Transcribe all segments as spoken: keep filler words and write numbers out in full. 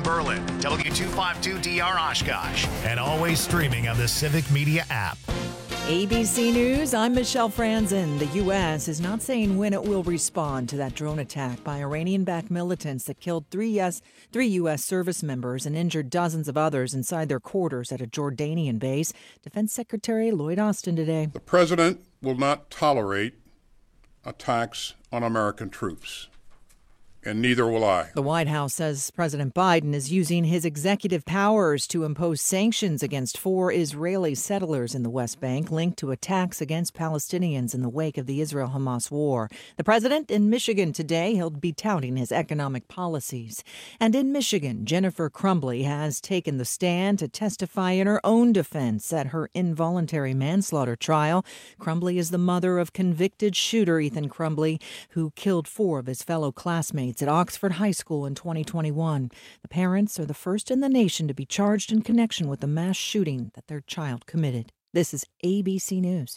Berlin, W two fifty-two D R Oshkosh, and always streaming on the Civic Media app. A B C News, I'm Michelle Franzen. The U S is not saying when it will respond to that drone attack by Iranian-backed militants that killed three U S, three U S service members and injured dozens of others inside their quarters at a Jordanian base. Defense Secretary Lloyd Austin today. The president will not tolerate attacks on American troops, and neither will I. The White House says President Biden is using his executive powers to impose sanctions against four Israeli settlers in the West Bank linked to attacks against Palestinians in the wake of the Israel-Hamas war. The president in Michigan today, he'll be touting his economic policies. And in Michigan, Jennifer Crumbley has taken the stand to testify in her own defense at her involuntary manslaughter trial. Crumbley is the mother of convicted shooter Ethan Crumbley, who killed four of his fellow classmates at Oxford High School in twenty twenty-one. The parents are the first in the nation to be charged in connection with the mass shooting that their child committed. This is A B C News.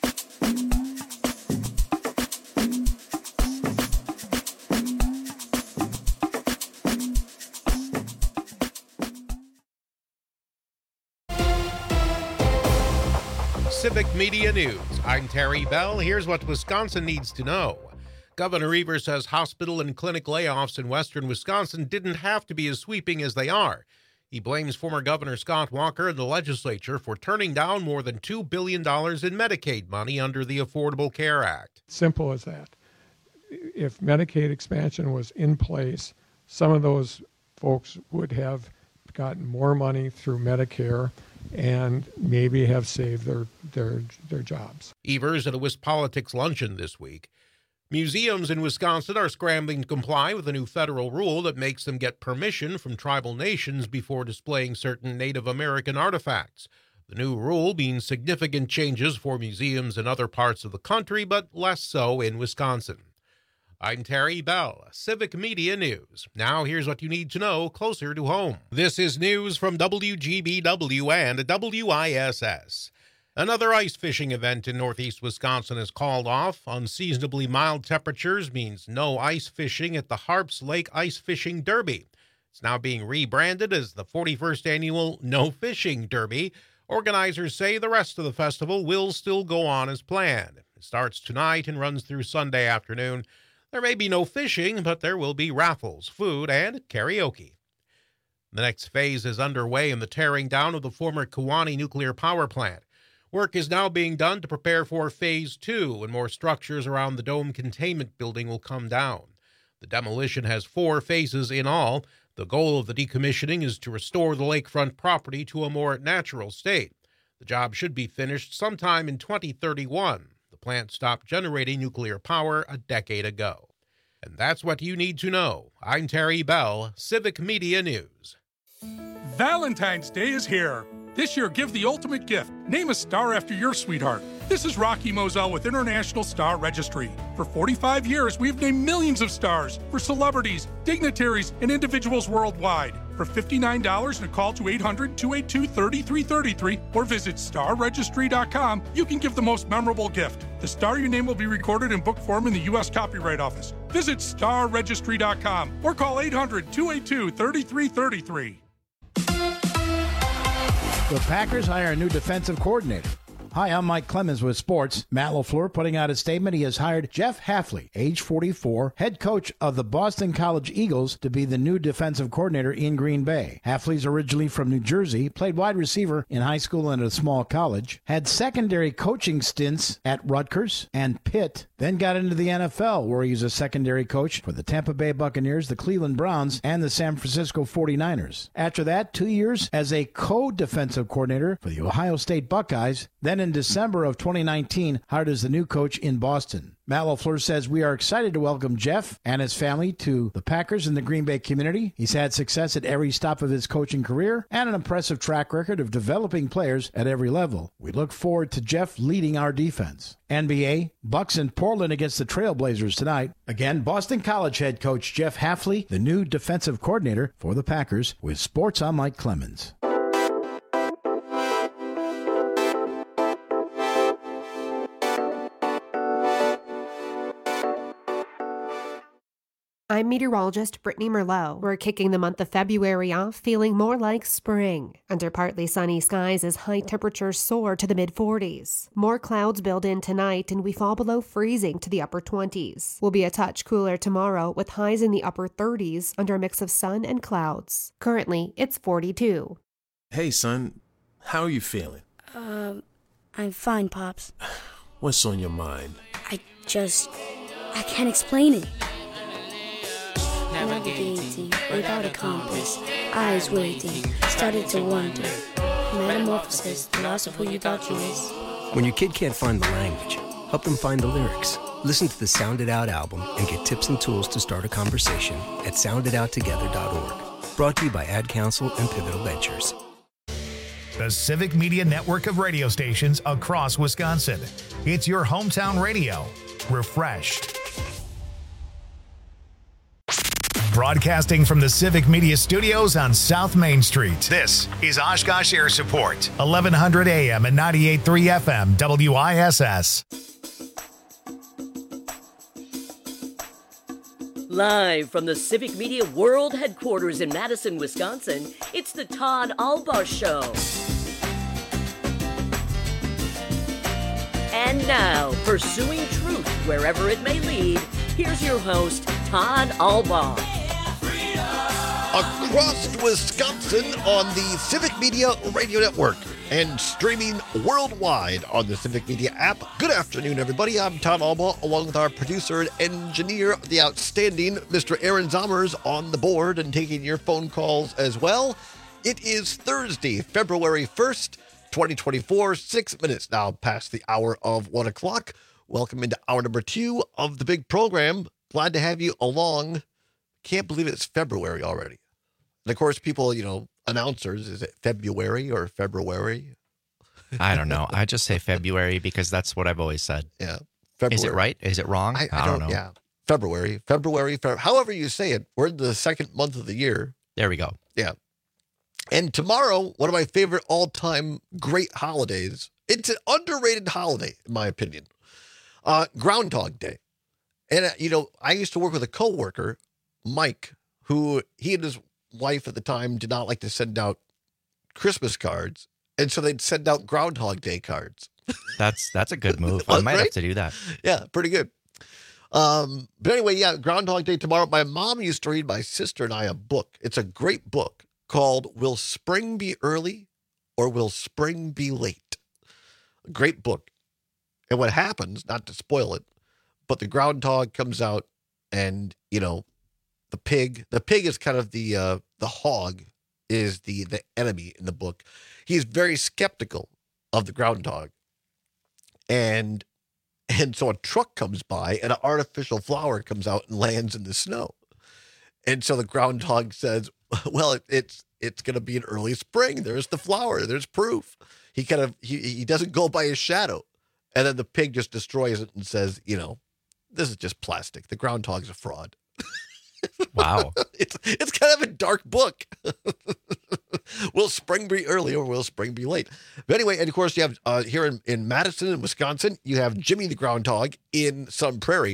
Civic Media News. I'm Terry Bell. Here's what Wisconsin needs to know. Governor Evers says hospital and clinic layoffs in western Wisconsin didn't have to be as sweeping as they are. He blames former Governor Scott Walker and the legislature for turning down more than two billion dollars in Medicaid money under the Affordable Care Act. Simple as that. If Medicaid expansion was in place, some of those folks would have gotten more money through Medicare and maybe have saved their, their, their jobs. Evers at a WisPolitics luncheon this week. Museums in Wisconsin are scrambling to comply with a new federal rule that makes them get permission from tribal nations before displaying certain Native American artifacts. The new rule means significant changes for museums in other parts of the country, but less so in Wisconsin. I'm Terry Bell, Civic Media News. Now here's what you need to know closer to home. This is news from W G B W and W I S S. Another ice fishing event in northeast Wisconsin is called off. Unseasonably mild temperatures means no ice fishing at the Harps Lake Ice Fishing Derby. It's now being rebranded as the forty-first Annual No Fishing Derby. Organizers say the rest of the festival will still go on as planned. It starts tonight and runs through Sunday afternoon. There may be no fishing, but there will be raffles, food, and karaoke. The next phase is underway in the tearing down of the former Kewaunee nuclear power plant. Work is now being done to prepare for Phase two, when more structures around the dome containment building will come down. The demolition has four phases in all. The goal of the decommissioning is to restore the lakefront property to a more natural state. The job should be finished sometime in twenty thirty-one. The plant stopped generating nuclear power a decade ago. And that's what you need to know. I'm Terry Bell, Civic Media News. Valentine's Day is here. This year, give the ultimate gift. Name a star after your sweetheart. This is Rocky Moselle with International Star Registry. For forty-five years, we've named millions of stars for celebrities, dignitaries, and individuals worldwide. For fifty-nine dollars and a call to eight hundred, two eight two, three three three three or visit star registry dot com, you can give the most memorable gift. The star you name will be recorded in book form in the U S Copyright Office. Visit star registry dot com or call eight hundred, two eight two, three three three three. The Packers hire a new defensive coordinator. Hi, I'm Mike Clemens with sports. Matt LaFleur putting out a statement. He has hired Jeff Hafley, age forty-four, head coach of the Boston College Eagles, to be the new defensive coordinator in Green Bay. Hafley's originally from New Jersey, played wide receiver in high school and at a small college, had secondary coaching stints at Rutgers and Pitt, then got into the N F L, where he was a secondary coach for the Tampa Bay Buccaneers, the Cleveland Browns, and the San Francisco forty-niners. After that, two years as a co-defensive coordinator for the Ohio State Buckeyes, then in December of twenty nineteen, hired as the new coach in Boston. Matt LaFleur says, we are excited to welcome Jeff and his family to the Packers and the Green Bay community. He's had success at every stop of his coaching career and an impressive track record of developing players at every level. We look forward to Jeff leading our defense. N B A, Bucks in Portland against the Trailblazers tonight. Again, Boston College head coach Jeff Hafley, the new defensive coordinator for the Packers. With sports, I'm Mike Clemens. I'm meteorologist Brittany Merlot. We're kicking the month of February off feeling more like spring. Under partly sunny skies as high temperatures soar to the mid forties. More clouds build in tonight and we fall below freezing to the upper twenties. We'll be a touch cooler tomorrow with highs in the upper thirties under a mix of sun and clouds. Currently, it's forty-two. Hey, son. How are you feeling? Um, I'm fine, Pops. What's on your mind? I just... I can't explain it. Navigating without a compass, eyes waiting, started to wonder. Metamorphosis, the loss of who you thought you was. When your kid can't find the language, help them find the lyrics. Listen to the Sound It Out album and get tips and tools to start a conversation at sound it out together dot org. Brought to you by Ad Council and Pivotal Ventures. The Civic Media network of radio stations across Wisconsin. It's your hometown radio. Refreshed. Broadcasting from the Civic Media Studios on South Main Street. This is Oshkosh Air Support, eleven hundred A M and ninety-eight point three F M, W I S S. Live from the Civic Media World Headquarters in Madison, Wisconsin, it's the Todd Albaugh Show. And now, pursuing truth wherever it may lead, here's your host, Todd Albaugh. Across Wisconsin on the Civic Media Radio Network and streaming worldwide on the Civic Media app. Good afternoon, everybody. I'm Todd Albaugh, along with our producer and engineer, the outstanding Mister Aaron Zommers, on the board and taking your phone calls as well. It is Thursday, February first, twenty twenty-four, six minutes now past the hour of one o'clock. Welcome into hour number two of the big program. Glad to have you along. Can't believe it's February already. And of course, people, you know, announcers, is it February or February? I don't know. I just say February because that's what I've always said. Yeah. February. Is it right? Is it wrong? I, I, I don't, don't know. Yeah. February, February, February, however you say it. We're in the second month of the year. There we go. Yeah. And tomorrow, one of my favorite all-time great holidays. It's an underrated holiday, in my opinion. Uh, Groundhog Day. And, uh, you know, I used to work with a coworker, Mike, who he and his wife at the time did not like to send out Christmas cards. And so they'd send out Groundhog Day cards. That's that's a good move. I might right? have to do that. Yeah, pretty good. Um, but anyway, yeah, Groundhog Day tomorrow. My mom used to read my sister and I a book. It's a great book called Will Spring Be Early or Will Spring Be Late? A great book. And what happens, not to spoil it, but the groundhog comes out and, you know, the pig, the pig is kind of the, uh, the hog is the, the enemy in the book. He's very skeptical of the groundhog. And, and so a truck comes by and an artificial flower comes out and lands in the snow. And so the groundhog says, well, it, it's, it's going to be an early spring. There's the flower. There's proof. He kind of, he, he doesn't go by his shadow. And then the pig just destroys it and says, you know, this is just plastic. The groundhog's a fraud. Wow. it's it's kind of a dark book. Will spring be early or will spring be late? But anyway, and of course you have uh, here in, in Madison and Wisconsin, you have Jimmy the Groundhog in Sun Prairie.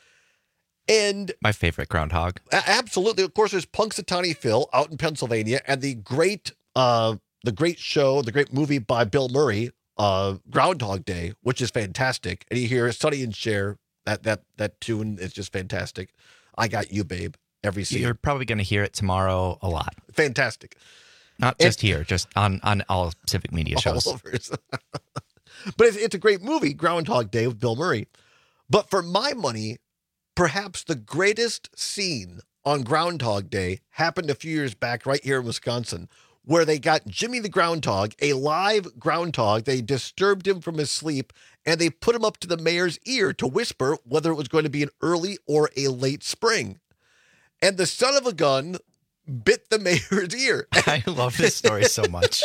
And my favorite groundhog. A- absolutely. Of course, there's Punxsutawney Phil out in Pennsylvania and the great uh, the great show, the great movie by Bill Murray, uh, Groundhog Day, which is fantastic. And you hear Sonny and Cher, that that that tune is just fantastic. I Got You, Babe, every scene. You're probably going to hear it tomorrow a lot. Fantastic. Not just and, here, just on, on all Civic Media shows. All over. But it's, it's a great movie, Groundhog Day with Bill Murray. But for my money, perhaps the greatest scene on Groundhog Day happened a few years back right here in Wisconsin, where they got Jimmy the Groundhog, a live groundhog. They disturbed him from his sleep, and they put him up to the mayor's ear to whisper whether it was going to be an early or a late spring. And the son of a gun bit the mayor's ear. I love this story so much.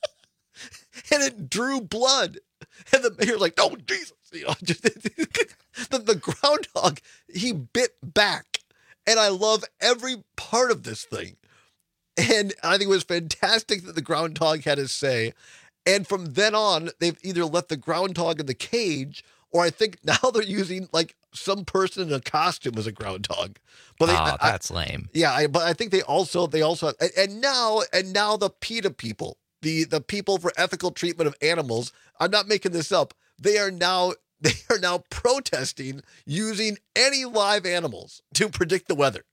And it drew blood. And the mayor's like, oh, Jesus. You know, just, the, the groundhog, he bit back. And I love every part of this thing. And I think it was fantastic that the groundhog had his say. And from then on, they've either left the groundhog in the cage, or I think now they're using like some person in a costume as a groundhog. But they, oh, I, that's lame. Yeah, I, but I think they also they also and, and now and now the PETA people, the the people for ethical treatment of animals. I'm not making this up. They are now they are now protesting using any live animals to predict the weather.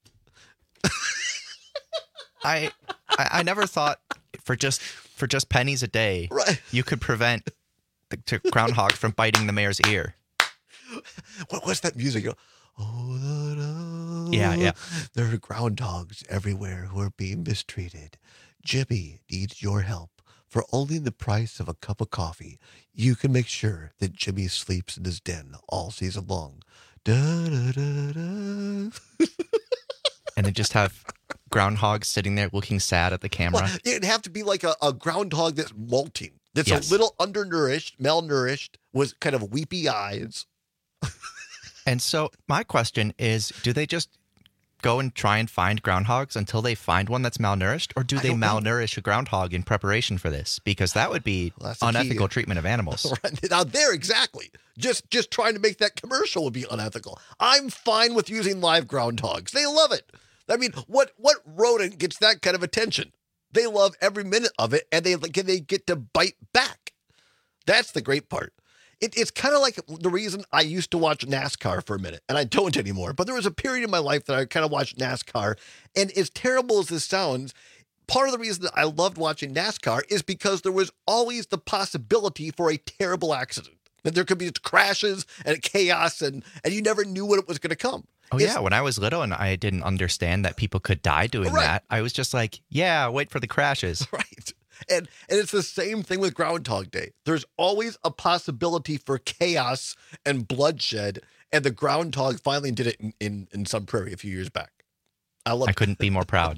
I, I I never thought for just for just pennies a day, right. you could prevent the, the groundhog from biting the mayor's ear. What what's that music? Oh, da, da. Yeah, yeah. There are groundhogs everywhere who are being mistreated. Jimmy needs your help. For only the price of a cup of coffee, you can make sure that Jimmy sleeps in his den all season long. Da, da, da, da. And then just have groundhogs sitting there looking sad at the camera. Well, it'd have to be like a, a groundhog that's molting, that's Yes. a little undernourished, malnourished, with kind of weepy eyes. And so my question is, do they just go and try and find groundhogs until they find one that's malnourished? Or do they malnourish a groundhog in preparation for this? Because that would be well, the unethical key. treatment of animals. Right. Now there, exactly. Just just trying to make that commercial would be unethical. I'm fine with using live groundhogs. They love it. I mean, what what rodent gets that kind of attention? They love every minute of it, and they they get to bite back. That's the great part. It, it's kind of like the reason I used to watch NASCAR for a minute, and I don't anymore. But there was a period in my life that I kind of watched NASCAR, and as terrible as this sounds, part of the reason that I loved watching NASCAR is because there was always the possibility for a terrible accident. That there could be crashes and chaos, and, and you never knew when it was going to come. Oh, It's- yeah. When I was little and I didn't understand that people could die doing Right. that, I was just like, yeah, wait for the crashes. Right. And and it's the same thing with Groundhog Day. There's always a possibility for chaos and bloodshed, and the groundhog finally did it in, in, in Sun Prairie a few years back. I love I couldn't be more proud.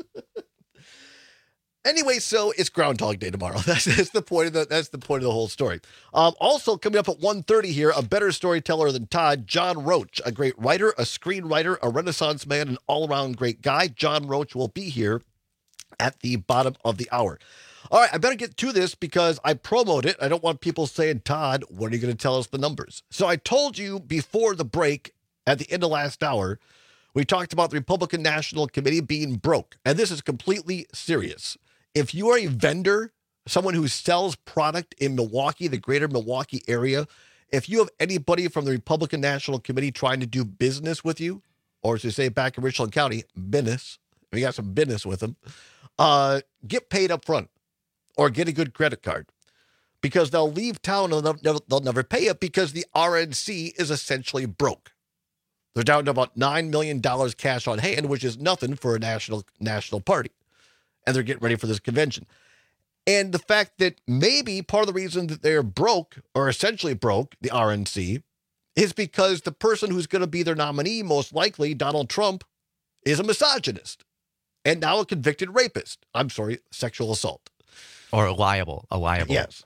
Anyway, so it's Groundhog Day tomorrow. That's, that's the point of the that's the point of the whole story. Um, also coming up at one thirty here, a better storyteller than Todd, John Roach, a great writer, a screenwriter, a Renaissance man, an all-around great guy. John Roach will be here at the bottom of the hour. All right, I better get to this because I promoted it. I don't want people saying, Todd, when are you going to tell us the numbers? So I told you before the break at the end of last hour, we talked about the Republican National Committee being broke. And this is completely serious. If you are a vendor, someone who sells product in Milwaukee, the greater Milwaukee area, if you have anybody from the Republican National Committee trying to do business with you, or as we say back in Richland County, business, we got some business with them, uh, get paid up front or get a good credit card because they'll leave town and they'll never, they'll never pay it because the R N C is essentially broke. They're down to about nine million dollars cash on hand, which is nothing for a national national party. And they're getting ready for this convention. And the fact that maybe part of the reason that they're broke, or essentially broke, the R N C, is because the person who's going to be their nominee, most likely Donald Trump, is a misogynist and now a convicted rapist. I'm sorry, sexual assault. Or liable, a liable. Yes.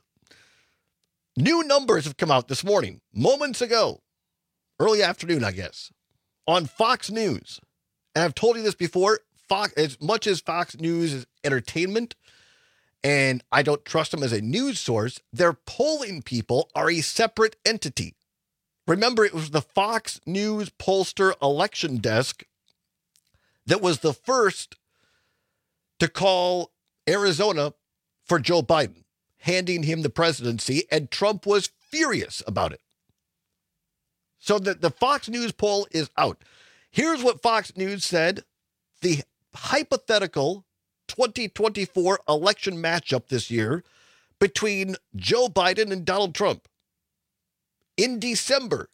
New numbers have come out this morning, moments ago, early afternoon, I guess, on Fox News. And I've told you this before, Fox, as much as Fox News is entertainment, and I don't trust them as a news source, their polling people are a separate entity. Remember, it was the Fox News pollster election desk that was the first to call Arizona for Joe Biden, handing him the presidency, and Trump was furious about it. So the, the Fox News poll is out. Here's what Fox News said. The hypothetical twenty twenty-four election matchup this year between Joe Biden and Donald Trump. In December,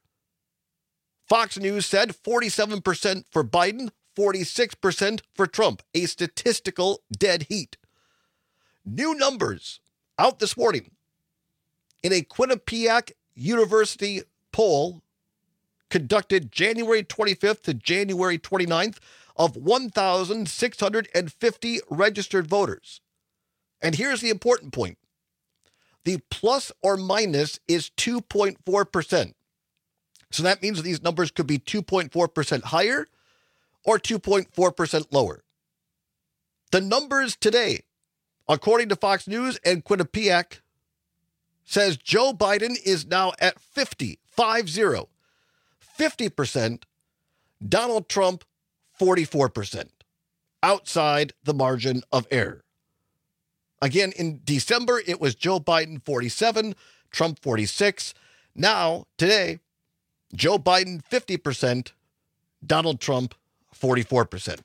Fox News said forty-seven percent for Biden, forty-six percent for Trump, a statistical dead heat. New numbers out this morning in a Quinnipiac University poll conducted January twenty-fifth to January twenty-ninth of one thousand six hundred fifty registered voters. And here's the important point. The plus or minus is two point four percent. So that means these numbers could be two point four percent higher or two point four percent lower. The numbers today, according to Fox News and Quinnipiac, says Joe Biden is now at fifty, five zero, fifty percent, Donald Trump, forty-four percent, outside the margin of error. Again, in December, it was Joe Biden, forty-seven, Trump, forty-six. Now, today, Joe Biden, fifty percent, Donald Trump, forty-four percent.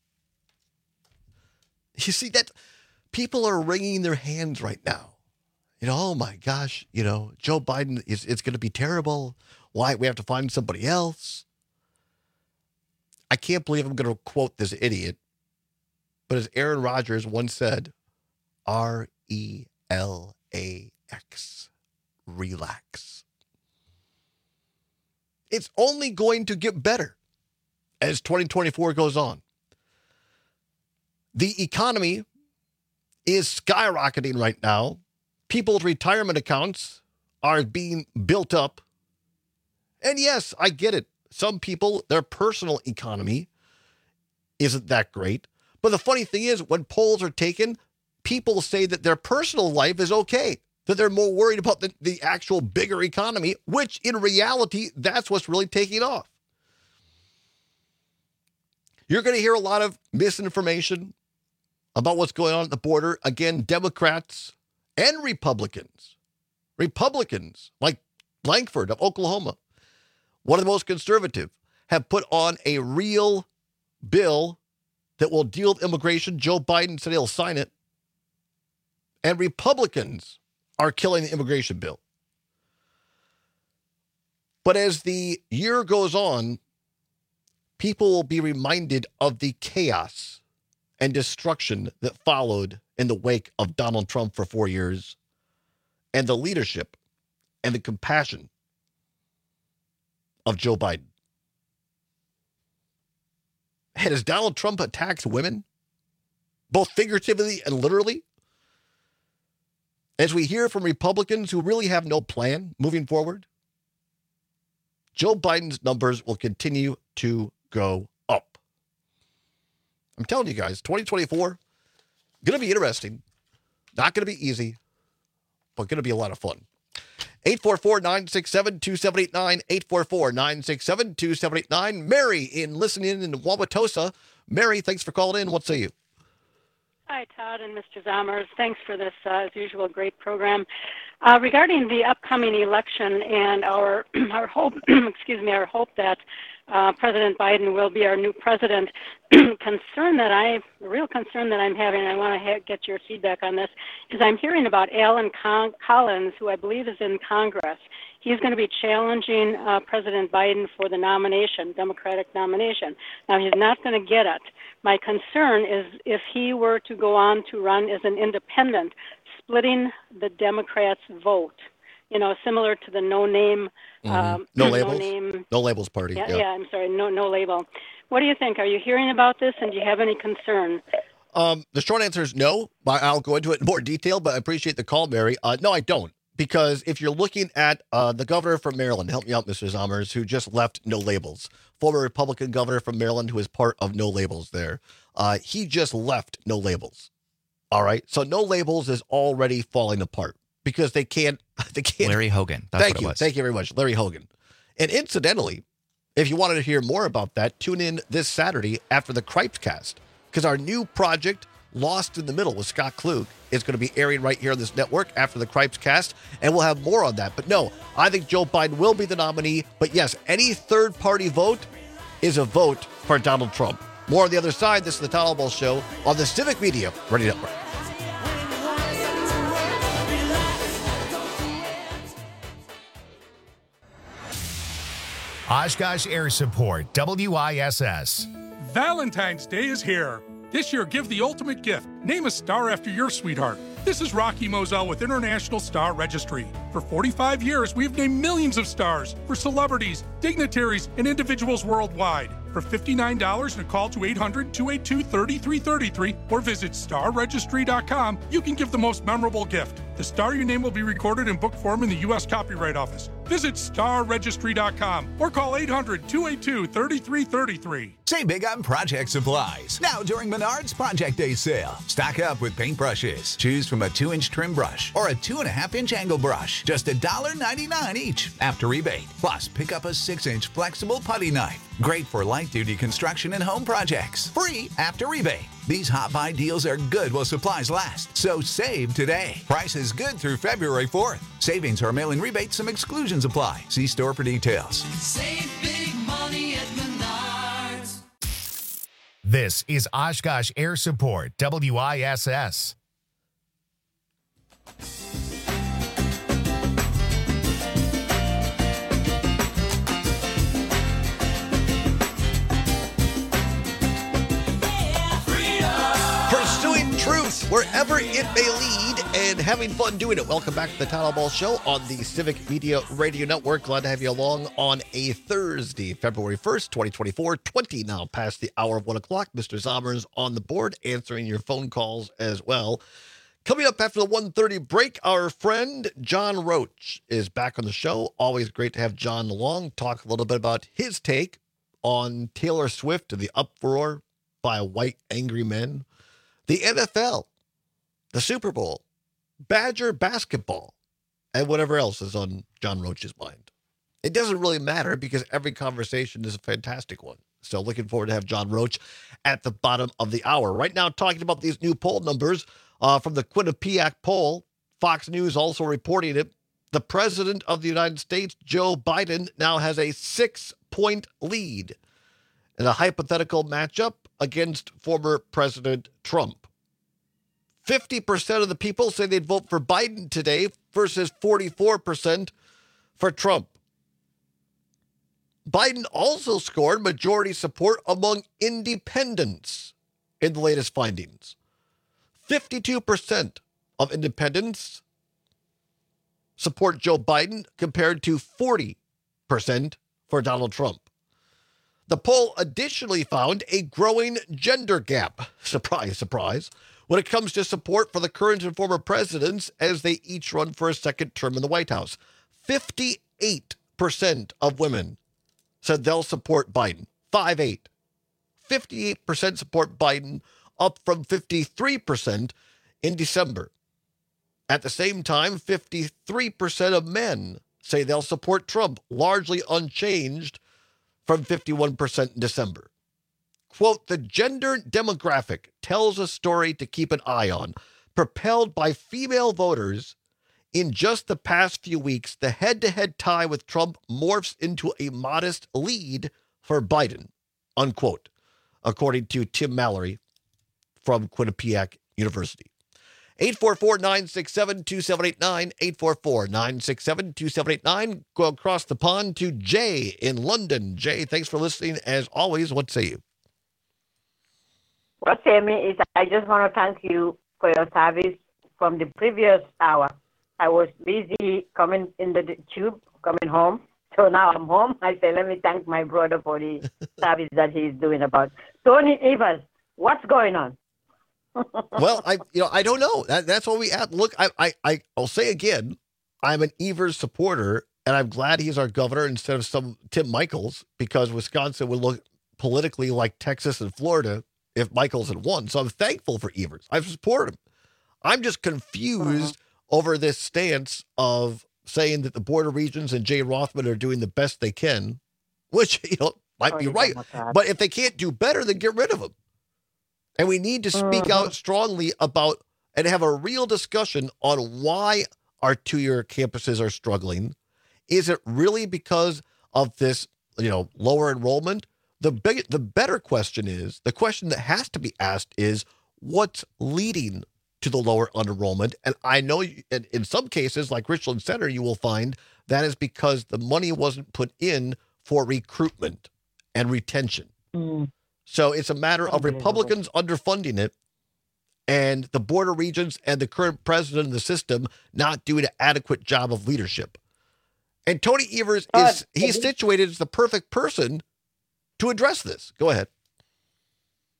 You see that people are wringing their hands right now. You know, oh my gosh, you know, Joe Biden, is it's going to be terrible. Why? We have to find somebody else. I can't believe I'm going to quote this idiot, but as Aaron Rodgers once said, R E L A X, relax. It's only going to get better as twenty twenty-four goes on. The economy is skyrocketing right now. People's retirement accounts are being built up. And yes, I get it. Some people, their personal economy isn't that great. But the funny thing is, when polls are taken, people say that their personal life is okay, that they're more worried about the, the actual bigger economy, which in reality, that's what's really taking off. You're going to hear a lot of misinformation about what's going on at the border. Again, Democrats and Republicans, Republicans like Lankford of Oklahoma, one of the most conservative, have put on a real bill that will deal with immigration. Joe Biden said he'll sign it. And Republicans are killing the immigration bill. But as the year goes on, people will be reminded of the chaos and destruction that followed in the wake of Donald Trump for four years, and the leadership and the compassion of Joe Biden. And as Donald Trump attacks women, both figuratively and literally, as we hear from Republicans who really have no plan moving forward, Joe Biden's numbers will continue to go up. I'm telling you guys, twenty twenty-four, going to be interesting. Not going to be easy, but going to be a lot of fun. eight four four, nine six seven, two seven eight nine, eight four four, nine six seven, two seven eight nine. Mary in listening in Wauwatosa. Mary, thanks for calling in. What say you? Hi, Todd and Mister Zommers. Thanks for this, uh, as usual, great program. Uh, regarding the upcoming election and our our hope, excuse me, our hope that uh, President Biden will be our new president, concern that I, the real concern that I'm having, and I want to ha- get your feedback on this, is I'm hearing about Alan Con- Collins, who I believe is in Congress. He's going to be challenging uh, President Biden for the nomination, Democratic nomination. Now, he's not going to get it. My concern is if he were to go on to run as an independent, splitting the Democrats' vote, you know, similar to the no-name. Mm-hmm. Um, no labels? No, name, no labels party. Yeah, yeah, yeah, I'm sorry, no, no label. What do you think? Are you hearing about this, and do you have any concern? Um, the short answer is no. I'll go into it in more detail, but I appreciate the call, Mary. Uh, no, I don't. Because if you're looking at uh, the governor from Maryland, help me out, Mister Zommers, who just left No Labels, former Republican governor from Maryland who is part of No Labels there, uh, he just left No Labels. All right, so No Labels is already falling apart because they can't. They can't. Larry Hogan. That's Thank what you. it was. Thank you very much, Larry Hogan. And incidentally, if you wanted to hear more about that, tune in this Saturday after the Cripes Cast, because our new project, Lost in the Middle with Scott Klug, is going to be airing right here on this network after the Cripes Cast, and we'll have more on that. But no, I think Joe Biden will be the nominee. But yes, any third-party vote is a vote for Donald Trump. More on the other side. This is the Todd Albaugh Show on the Civic Media Radio Network. Oshkosh Air Support, W I S S. Valentine's Day is here. This year, give the ultimate gift. Name a star after your sweetheart. This is Rocky Moselle with International Star Registry. For forty-five years, we've named millions of stars for celebrities, dignitaries, and individuals worldwide. For fifty-nine dollars and a call to eight hundred, two eight two, three three three three or visit star registry dot com, you can give the most memorable gift. The Star your name will be recorded in book form in the U S Copyright Office. Visit star registry dot com or call eight hundred, two eight two, three three three three. Save big on project supplies. Now during Menards Project Day sale. Stock up with paintbrushes. Choose from a two inch trim brush or a two and a half inch angle brush. Just one dollar ninety-nine each after rebate. Plus, pick up a six inch flexible putty knife. Great for light duty construction and home projects. Free after rebate. These hot buy deals are good while supplies last. So save today. Price is good through February fourth. Savings or mail-in rebates, some exclusions apply. See store for details. Save big money at Menards. This is Oshkosh Air Support, W I S S. Pursuing truth wherever it may lead and having fun doing it. Welcome back to the Town Hall Ball Show on the Civic Media Radio Network. Glad to have you along on a Thursday, February first, twenty twenty-four, twenty now past the hour of one o'clock. Mister Zommers on the board, answering your phone calls as well. Coming up after the one thirty break, our friend John Roach is back on the show. Always great to have John along. Talk a little bit about his take on Taylor Swift and the uproar by white angry men, the N F L, the Super Bowl, Badger basketball, and whatever else is on John Roach's mind. It doesn't really matter because every conversation is a fantastic one. So looking forward to have John Roach at the bottom of the hour. Right now, talking about these new poll numbers uh, from the Quinnipiac poll. Fox News also reporting it. The president of the United States, Joe Biden, now has a six-point lead in a hypothetical matchup against former President Trump. fifty percent of the people say they'd vote for Biden today versus forty-four percent for Trump. Biden also scored majority support among independents in the latest findings. fifty-two percent of independents support Joe Biden compared to forty percent for Donald Trump. The poll additionally found a growing gender gap, surprise, surprise, when it comes to support for the current and former presidents as they each run for a second term in the White House. fifty-eight percent of women said they'll support Biden. five eight. fifty-eight percent support Biden, up from fifty-three percent in December. At the same time, fifty-three percent of men say they'll support Trump, largely unchanged from fifty-one percent in December. Quote, the gender demographic tells a story to keep an eye on. Propelled by female voters, in just the past few weeks, the head-to-head tie with Trump morphs into a modest lead for Biden, unquote, according to Tim Mallory from Quinnipiac University. eight four four, nine six seven, two seven eight nine, eight four four, nine six seven, two seven eight nine. Go across the pond to Jay in London. Jay, thanks for listening. As always, what say you? What say me is I just want to thank you for your service from the previous hour. I was busy coming in the tube, coming home. So now I'm home. I say, let me thank my brother for the service that he's doing about Tony Evers. What's going on? Well, I you know I don't know. That, that's what we at. Look, I I I I'll say again, I'm an Evers supporter, and I'm glad he's our governor instead of some Tim Michels, because Wisconsin would look politically like Texas and Florida if Michels had won. So I'm thankful for Evers. I support him. I'm just confused uh-huh. over this stance of saying that the border regions and Jay Rothman are doing the best they can, which you know might oh, be right. But if they can't do better, then get rid of them. And we need to speak uh-huh. out strongly about and have a real discussion on why our two-year campuses are struggling. Is it really because of this, you know, lower enrollment? The big, the better question is, the question that has to be asked is, what's leading to the lower enrollment? And I know in, in some cases, like Richland Center, you will find that is because the money wasn't put in for recruitment and retention. Mm. So it's a matter of Republicans underfunding it and the border regions and the current president of the system not doing an adequate job of leadership. And Tony Evers, is he's situated as the perfect person to address this. Go ahead.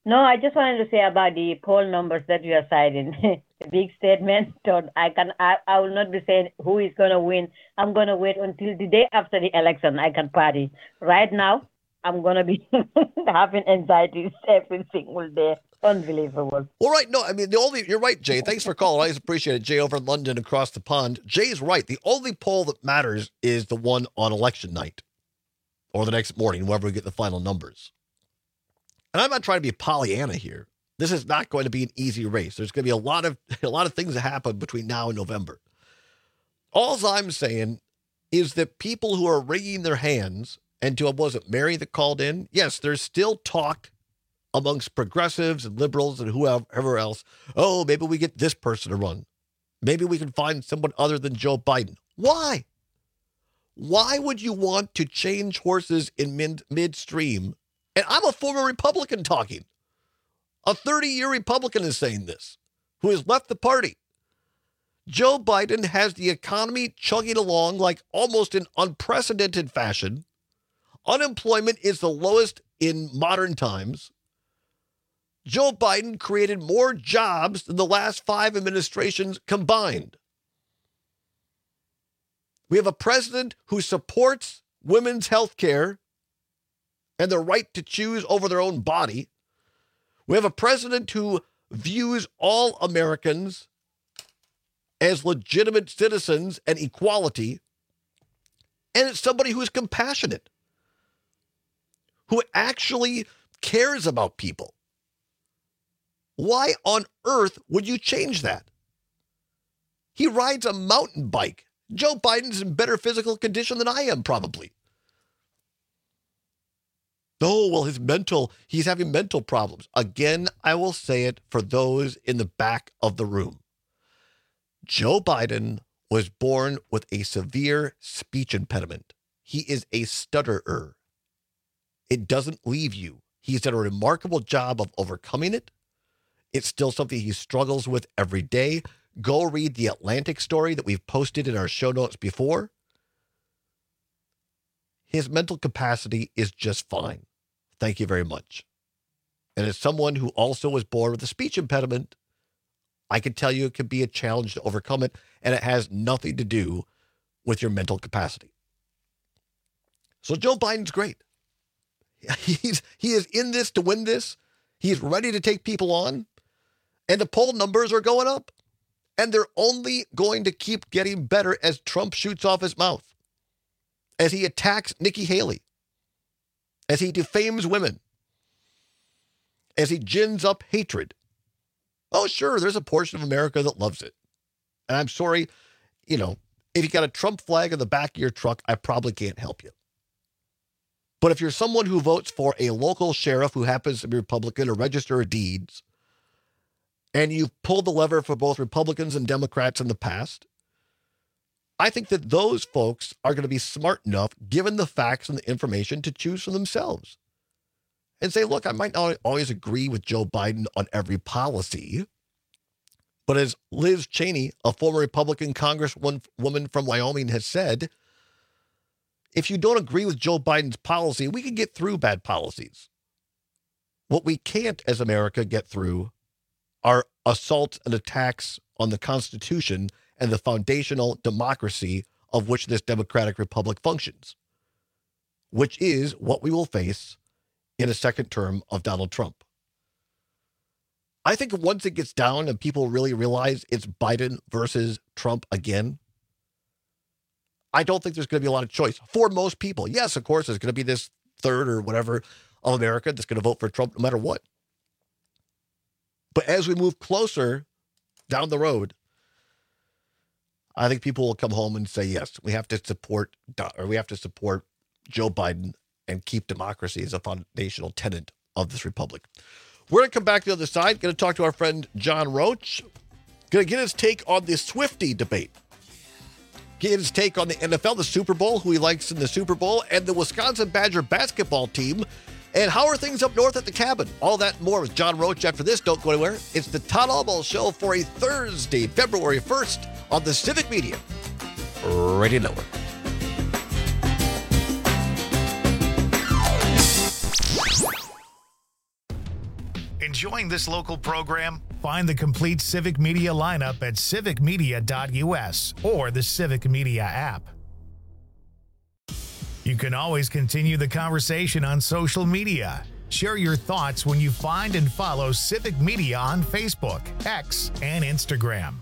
No, I just wanted to say about the poll numbers that you are citing. A big statement. Don't, I can. I, I will not be saying who is going to win. I'm going to wait until the day after the election. I can party. Right now, I'm going to be having anxieties every single day. Unbelievable. Well, right. No, I mean, the only, you're right, Jay. Thanks for calling. I always appreciate it. Jay over in London across the pond. Jay's right. The only poll that matters is the one on election night or the next morning, wherever we get the final numbers. And I'm not trying to be Pollyanna here. This is not going to be an easy race. There's going to be a lot of a lot of things that happen between now and November. All I'm saying is that people who are wringing their hands, and to, was it Mary that called in? Yes, there's still talk amongst progressives and liberals and whoever else. Oh, maybe we get this person to run. Maybe we can find someone other than Joe Biden. Why? Why would you want to change horses in mid midstream? And I'm a former Republican talking. A thirty-year Republican is saying this, who has left the party. Joe Biden has the economy chugging along like almost in unprecedented fashion. Unemployment is the lowest in modern times. Joe Biden created more jobs than the last five administrations combined. We have a president who supports women's health care and the right to choose over their own body. We have a president who views all Americans as legitimate citizens and equality. And it's somebody who is compassionate, who actually cares about people. Why on earth would you change that? He rides a mountain bike. Joe Biden's in better physical condition than I am, probably. Oh, well, his mental, he's having mental problems. Again, I will say it for those in the back of the room. Joe Biden was born with a severe speech impediment. He is a stutterer. It doesn't leave you. He's done a remarkable job of overcoming it. It's still something he struggles with every day. Go read the Atlantic story that we've posted in our show notes before. His mental capacity is just fine. Thank you very much. And as someone who also was born with a speech impediment, I can tell you it can be a challenge to overcome it, and it has nothing to do with your mental capacity. So Joe Biden's great. He's, he is in this to win this. He's ready to take people on. And the poll numbers are going up. And they're only going to keep getting better as Trump shoots off his mouth, as he attacks Nikki Haley, as he defames women, as he gins up hatred. Oh, sure, there's a portion of America that loves it. And I'm sorry, you know, if you got a Trump flag in the back of your truck, I probably can't help you. But if you're someone who votes for a local sheriff who happens to be Republican or register of deeds, and you've pulled the lever for both Republicans and Democrats in the past, I think that those folks are going to be smart enough, given the facts and the information, to choose for themselves and say, look, I might not always agree with Joe Biden on every policy, but as Liz Cheney, a former Republican congresswoman from Wyoming, has said, if you don't agree with Joe Biden's policy, we can get through bad policies. What we can't as America get through are assaults and attacks on the Constitution and the foundational democracy of which this democratic republic functions, which is what we will face in a second term of Donald Trump. I think once it gets down and people really realize it's Biden versus Trump again, I don't think there's going to be a lot of choice for most people. Yes, of course, there's going to be this third or whatever of America that's going to vote for Trump no matter what. But as we move closer down the road, I think people will come home and say, yes, we have to support, or we have to support Joe Biden and keep democracy as a foundational tenet of this republic. We're going to come back to the other side. Going to talk to our friend John Roach. Going to get his take on the Swiftie debate. Get his take on the N F L, the Super Bowl, who he likes in the Super Bowl, and the Wisconsin Badger basketball team. And how are things up north at the cabin? All that and more with John Roach after this. Don't go anywhere. It's the Todd Albaugh Show for a Thursday, February first on the Civic Media Radio Network. Enjoying this local program? Find the complete Civic Media lineup at civic media dot u s or the Civic Media app. You can always continue the conversation on social media. Share your thoughts when you find and follow Civic Media on Facebook, X, and Instagram.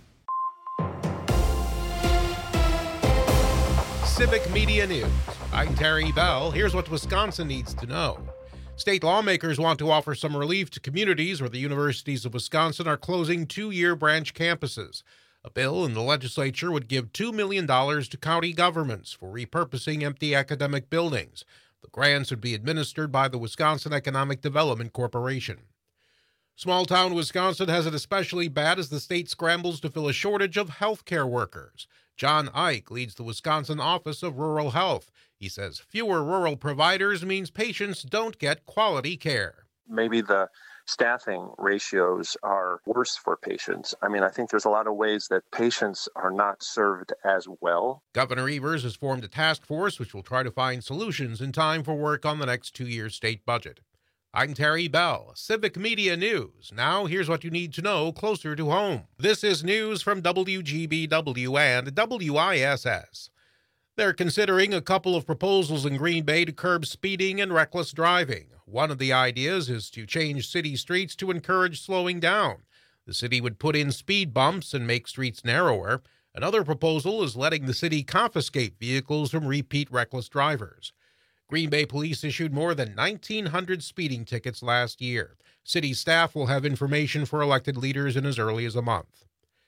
Civic Media News. I'm Terry Bell. Here's what Wisconsin needs to know. State lawmakers want to offer some relief to communities where the universities of Wisconsin are closing two-year branch campuses. A bill in the legislature would give two million dollars to county governments for repurposing empty academic buildings. The grants would be administered by the Wisconsin Economic Development Corporation. Small-town Wisconsin has it especially bad as the state scrambles to fill a shortage of healthcare workers. John Ike leads the Wisconsin Office of Rural Health. He says fewer rural providers means patients don't get quality care. Maybe the staffing ratios are worse for patients. I mean, I think there's a lot of ways that patients are not served as well. Governor Evers has formed a task force which will try to find solutions in time for work on the next two-year state budget. I'm Terry Bell, Civic Media News. Now, here's what you need to know closer to home. This is news from W G B W and W I S S. They're considering a couple of proposals in Green Bay to curb speeding and reckless driving. One of the ideas is to change city streets to encourage slowing down. The city would put in speed bumps and make streets narrower. Another proposal is letting the city confiscate vehicles from repeat reckless drivers. Green Bay police issued more than nineteen hundred speeding tickets last year. City staff will have information for elected leaders in as early as a month.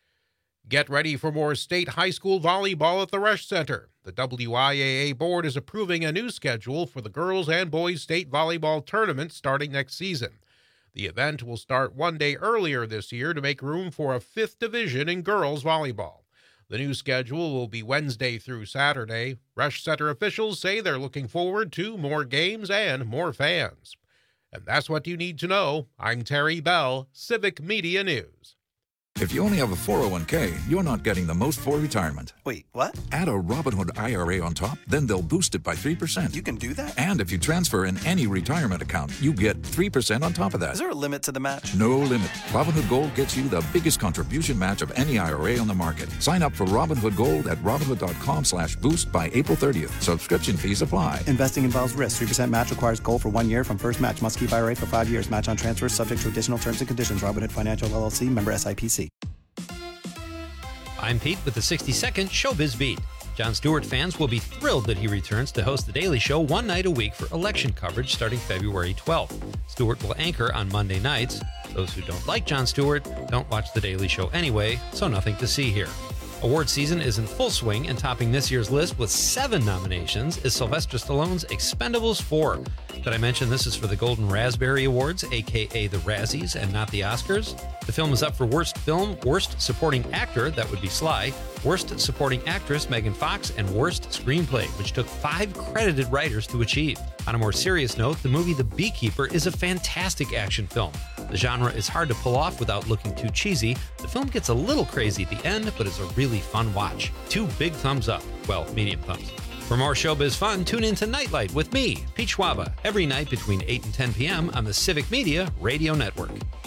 Get ready for more state high school volleyball at the Resch Center. The W I A A board is approving a new schedule for the girls and boys state volleyball tournament starting next season. The event will start one day earlier this year to make room for a fifth division in girls volleyball. The new schedule will be Wednesday through Saturday. Resch Center officials say they're looking forward to more games and more fans. And that's what you need to know. I'm Terry Bell, Civic Media News. If you only have a four oh one k, you're not getting the most for retirement. Wait, what? Add a Robinhood I R A on top, then they'll boost it by three percent. You can do that? And if you transfer in any retirement account, you get three percent on top of that. Is there a limit to the match? No limit. Robinhood Gold gets you the biggest contribution match of any I R A on the market. Sign up for Robinhood Gold at Robinhood.com slash boost by April thirtieth. Subscription fees apply. Investing involves risk. three percent match requires gold for one year from first match. Must keep I R A for five years. Match on transfers subject to additional terms and conditions. Robinhood Financial L L C, member S I P C. I'm Pete with the sixty-second Showbiz Beat. Jon Stewart fans will be thrilled that he returns to host The Daily Show one night a week for election coverage starting February twelfth. Stewart will anchor on Monday nights. Those who don't like Jon Stewart don't watch The Daily Show anyway, so nothing to see here. Award season is in full swing, and topping this year's list with seven nominations is Sylvester Stallone's Expendables four. Did I mention this is for the Golden Raspberry Awards, aka the Razzies, and not the Oscars? The film is up for Worst Film, Worst Supporting Actor, that would be Sly, Worst Supporting Actress, Megan Fox, and Worst Screenplay, which took five credited writers to achieve. On a more serious note, the movie The Beekeeper is a fantastic action film. The genre is hard to pull off without looking too cheesy. The film gets a little crazy at the end, but is a really fun watch. Two big thumbs up. Well, medium thumbs. For more showbiz fun, tune in to Nightlight with me, Pete Schwaba, every night between eight and ten p.m. on the Civic Media Radio Network.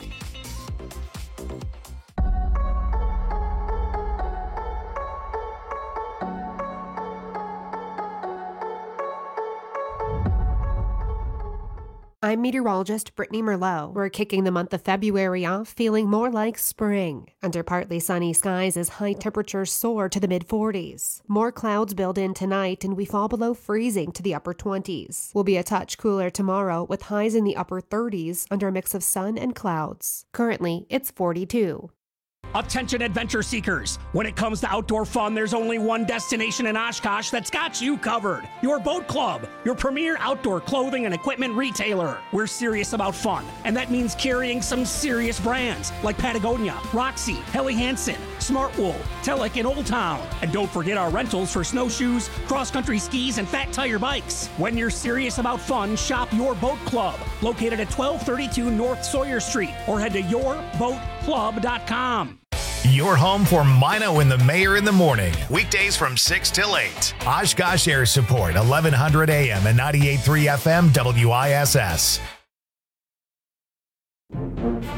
I'm meteorologist Brittany Merlot. We're kicking the month of February off feeling more like spring. Under partly sunny skies as high temperatures soar to the mid forties. More clouds build in tonight and we fall below freezing to the upper twenties. We'll be a touch cooler tomorrow with highs in the upper thirties under a mix of sun and clouds. Currently, it's forty-two. Attention adventure seekers. When it comes to outdoor fun, there's only one destination in Oshkosh that's got you covered. Your Boat Club, your premier outdoor clothing and equipment retailer. We're serious about fun, and that means carrying some serious brands like Patagonia, Roxy, Helly Hansen, Smartwool, Telek, and Old Town. And don't forget our rentals for snowshoes, cross-country skis, and fat tire bikes. When you're serious about fun, shop Your Boat Club, located at twelve thirty-two North Sawyer Street, or head to your boat club dot com. Your home for Mino and the Mayor in the morning. Weekdays from six till eight. Oshkosh Air Support, eleven hundred A M and ninety-eight point three F M W I S S.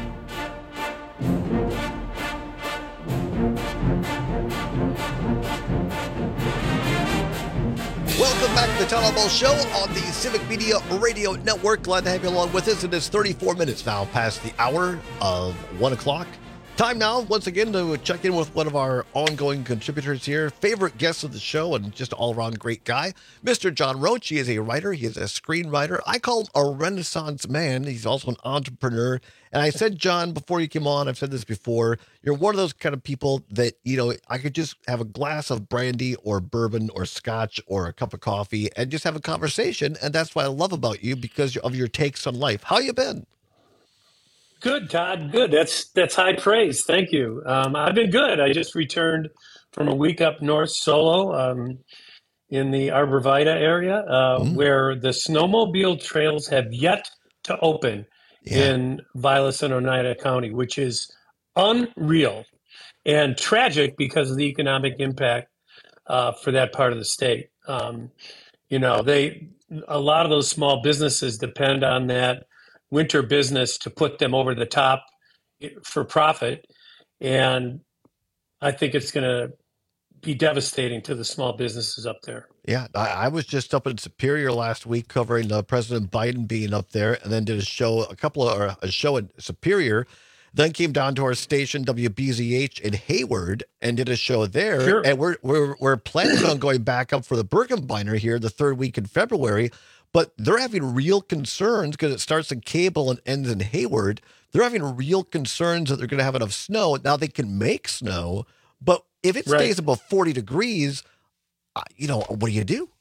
back to the Town Hall Ball Show on the Civic Media Radio Network. Glad to have you along with us. It is thirty-four minutes now past the hour of one o'clock. Time now, once again, to check in with one of our ongoing contributors here, favorite guest of the show, and just an all-around great guy, Mister John Roach. He is a writer. He is a screenwriter. I call him a Renaissance man. He's also an entrepreneur. And I said, John, before you came on, I've said this before, you're one of those kind of people that, you know, I could just have a glass of brandy or bourbon or scotch or a cup of coffee and just have a conversation. And that's what I love about you, because of your takes on life. How you been? Good, Todd. Good. That's that's high praise. Thank you. Um, I've been good. I just returned from a week up north solo um, in the Arbor Vitae area, uh, mm. where the snowmobile trails have yet to open yeah. in Vilas and Oneida County, which is unreal and tragic because of the economic impact uh, for that part of the state. Um, you know, they a lot of those small businesses depend on that winter business to put them over the top for profit. And I think it's going to be devastating to the small businesses up there. Yeah, I, I was just up in Superior last week covering uh, President Biden being up there, and then did a show, a couple of, or a show in Superior, then came down to our station, W B Z H in Hayward, and did a show there. Sure. And we're, we're, we're planning on going back up for the Birkenbeiner here the third week in February. But they're having real concerns because it starts in Cable and ends in Hayward. They're having real concerns that they're going to have enough snow. Now, they can make snow, but if it right. stays above forty degrees, uh, you know, what do you do?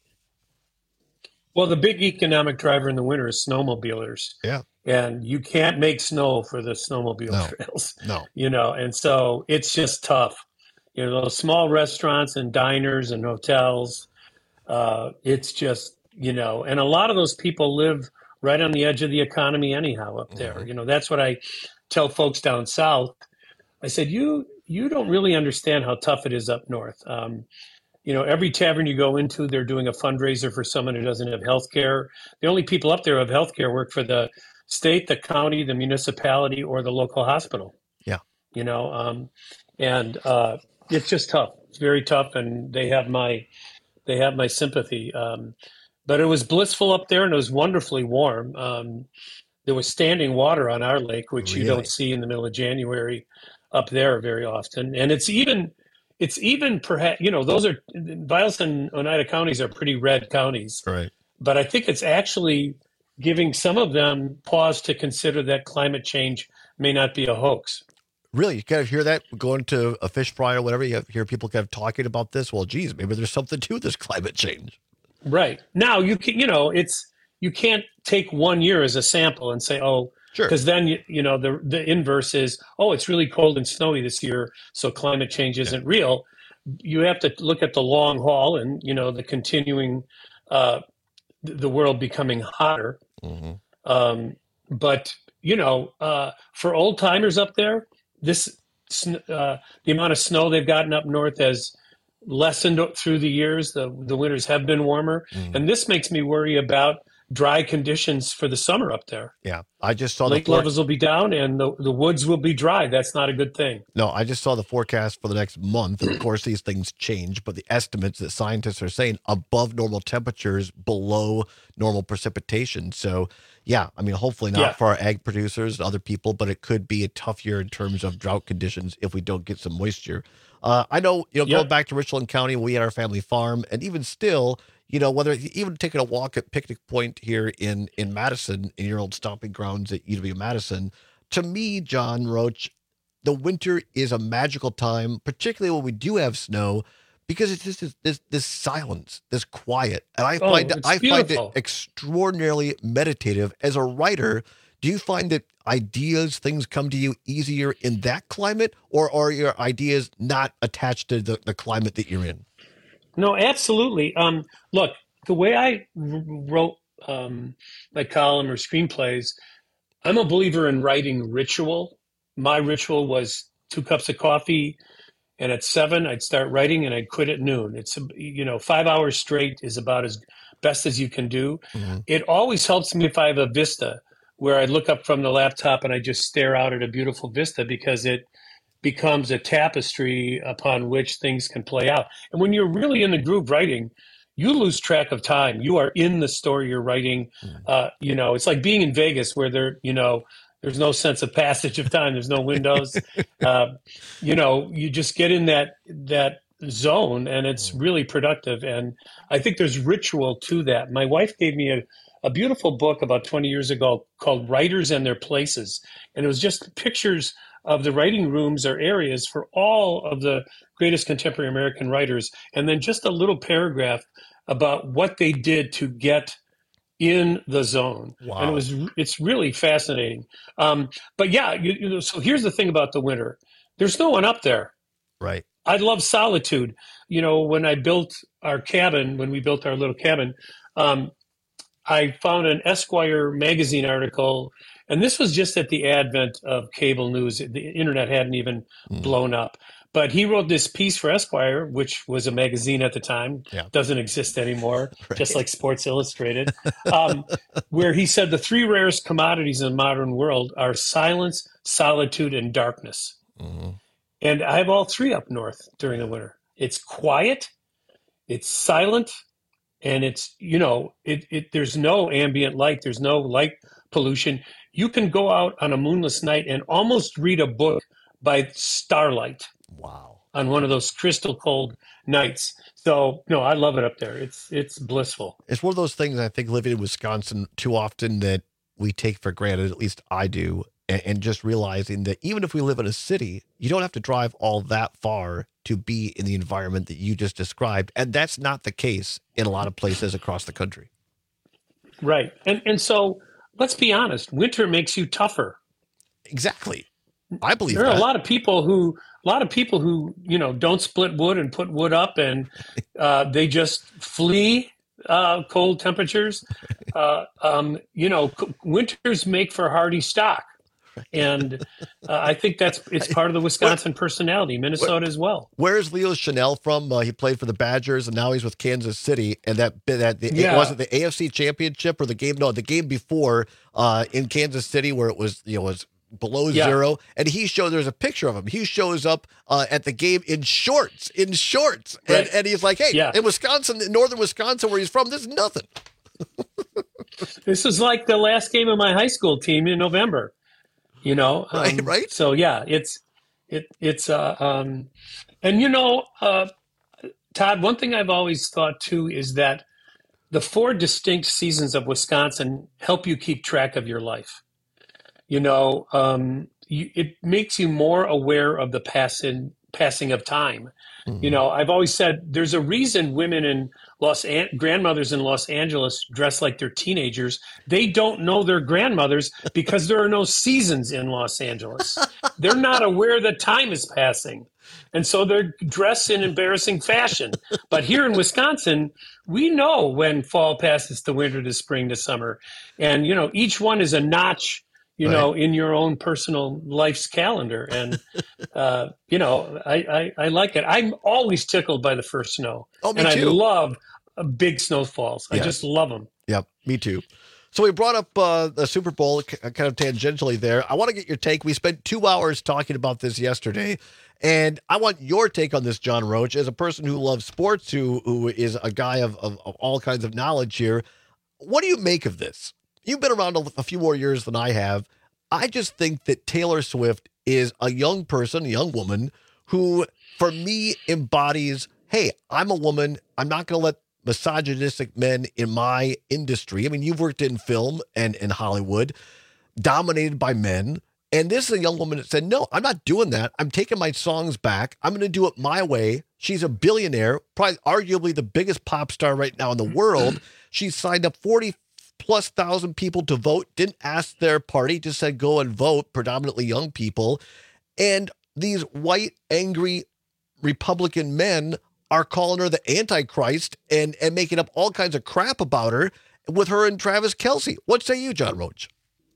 Well, the big economic driver in the winter is snowmobilers. Yeah. And you can't make snow for the snowmobile no. trails. No. You know, and so it's just tough. You know, those small restaurants and diners and hotels, uh, it's just, you know, and a lot of those people live right on the edge of the economy anyhow up there. Mm-hmm. You know, that's what I tell folks down south. I said, you you don't really understand how tough it is up north. Um, you know, every tavern you go into, they're doing a fundraiser for someone who doesn't have health care. The only people up there who have health care work for the state, the county, the municipality, or the local hospital. Yeah. You know, um, and uh, it's just tough. It's very tough, and they have my they have my sympathy. Um, But it was blissful up there, and it was wonderfully warm. Um, there was standing water on our lake, which really? you don't see in the middle of January up there very often. And it's even, it's even perhaps, you know, those are, Vilas and Oneida counties are pretty red counties. Right. But I think it's actually giving some of them pause to consider that climate change may not be a hoax. Really, you kind of hear that going to a fish fry or whatever. You hear people kind of talking about this. Well, geez, maybe there's something to this climate change. Right. Now, you can, you know, it's, you can't take one year as a sample and say, oh, sure. Because then, you, you know, the the inverse is, oh, it's really cold and snowy this year, so climate change isn't yeah. real. You have to look at the long haul and, you know, the continuing, uh, the world becoming hotter. Mm-hmm. Um, but, you know, uh, for old timers up there, this, uh, the amount of snow they've gotten up north has lessened through the years. The the winters have been warmer, mm. and this makes me worry about dry conditions for the summer up there. Yeah, I just saw lake the for- levels will be down, and the the woods will be dry. That's not a good thing. No, I just saw the forecast for the next month. And of course, these things change, but the estimates that scientists are saying above normal temperatures, below normal precipitation. So, yeah, I mean, hopefully not yeah. for our ag producers and other people, but it could be a tough year in terms of drought conditions if we don't get some moisture. Uh, I know, you know, yep. going back to Richland County, we had our family farm, and even still, you know, whether even taking a walk at Picnic Point here in, in Madison, in your old stomping grounds at U W Madison, to me, John Roach, the winter is a magical time, particularly when we do have snow, because it's just this, this, this silence, this quiet. And I oh, find I beautiful. find it extraordinarily meditative. As a writer, do you find that ideas, things come to you easier in that climate, or are your ideas not attached to the, the climate that you're in? No, absolutely. Um, look, the way I wrote um, my column or screenplays, I'm a believer in writing ritual. My ritual was two cups of coffee, and at seven, I'd start writing, and I'd quit at noon. It's, you know, five hours straight is about as best as you can do. Mm-hmm. It always helps me if I have a vista where I look up from the laptop and I just stare out at a beautiful vista, because it becomes a tapestry upon which things can play out. And when you're really in the groove writing, you lose track of time. You are in the story you're writing. Uh, you know, it's like being in Vegas where there, you know, there's no sense of passage of time. There's no windows. uh, you know, you just get in that that zone, and it's really productive. And I think there's ritual to that. My wife gave me a, a beautiful book about twenty years ago called Writers and Their Places. And it was just pictures of the writing rooms or areas for all of the greatest contemporary American writers. And then just a little paragraph about what they did to get in the zone. Wow. And it was, it's really fascinating. Um, but yeah, you, you know, so here's the thing about the winter. There's no one up there. Right. I love solitude. You know, when I built our cabin, when we built our little cabin, um, I found an Esquire magazine article, and this was just at the advent of cable news. The internet hadn't even mm. blown up. But he wrote this piece for Esquire, which was a magazine at the time, yeah. doesn't exist anymore, right. just like Sports Illustrated, um, where he said the three rarest commodities in the modern world are silence, solitude, and darkness. Mm-hmm. And I have all three up north during the winter. It's quiet, it's silent, and it's, you know, it, it there's no ambient light, there's no light pollution. You can go out on a moonless night and almost read a book by starlight. Wow. On one of those crystal cold nights. So, no, I love it up there. It's it's blissful. It's one of those things, I think, living in Wisconsin too often that we take for granted, at least I do, and, and just realizing that even if we live in a city, you don't have to drive all that far to be in the environment that you just described. And that's not the case in a lot of places across the country. Right. And and so let's be honest, winter makes you tougher. Exactly. I believe there are that. a lot of people who a lot of people who, you know, don't split wood and put wood up, and uh, they just flee uh, cold temperatures. Uh, um, you know, winters make for hardy stock. And uh, I think that's it's part of the Wisconsin personality, Minnesota where, as well. Where's Leo Chanel from? Uh, he played for the Badgers, and now he's with Kansas City. And that that the, yeah. was it the A F C Championship or the game? No, the game before uh, in Kansas City where it was you know was below yeah. zero. And he showed there's a picture of him. He shows up uh, at the game in shorts, in shorts, right. and, and he's like, "Hey, yeah. in Wisconsin, in northern Wisconsin, where he's from, this is nothing." This is like the last game of my high school team in November. You know, um, right, right. So yeah, it's it it's uh um, and you know, uh, Todd. One thing I've always thought too is that the four distinct seasons of Wisconsin help you keep track of your life. You know, um, you, it makes you more aware of the passing passing of time. Mm-hmm. You know, I've always said there's a reason women in Los An- grandmothers in Los Angeles dress like they're teenagers. They don't know their grandmothers because there are no seasons in Los Angeles. They're not aware that time is passing. And so they're dressed in embarrassing fashion. But here in Wisconsin, we know when fall passes to winter to spring to summer. And, you know, each one is a notch, you right. know, in your own personal life's calendar. And, uh, you know, I, I, I like it. I'm always tickled by the first snow. Oh, me and too. I love uh, big snowfalls. Yes. I just love them. Yep, me too. So we brought up uh, the Super Bowl kind of tangentially there. I want to get your take. We spent two hours talking about this yesterday, and I want your take on this, John Roach, as a person who loves sports, who who is a guy of, of, of all kinds of knowledge here. What do you make of this? You've been around a, a few more years than I have. I just think that Taylor Swift is a young person, a young woman, who, for me, embodies, hey, I'm a woman. I'm not going to let misogynistic men in my industry. I mean, you've worked in film and in Hollywood, dominated by men. And this is a young woman that said, no, I'm not doing that. I'm taking my songs back. I'm going to do it my way. She's a billionaire, probably arguably the biggest pop star right now in the world. She signed up forty plus thousand people to vote, didn't ask their party, just said go and vote, predominantly young people. And these white, angry Republican men are calling her the Antichrist and, and making up all kinds of crap about her with her and Travis Kelce. What say you, John Roach?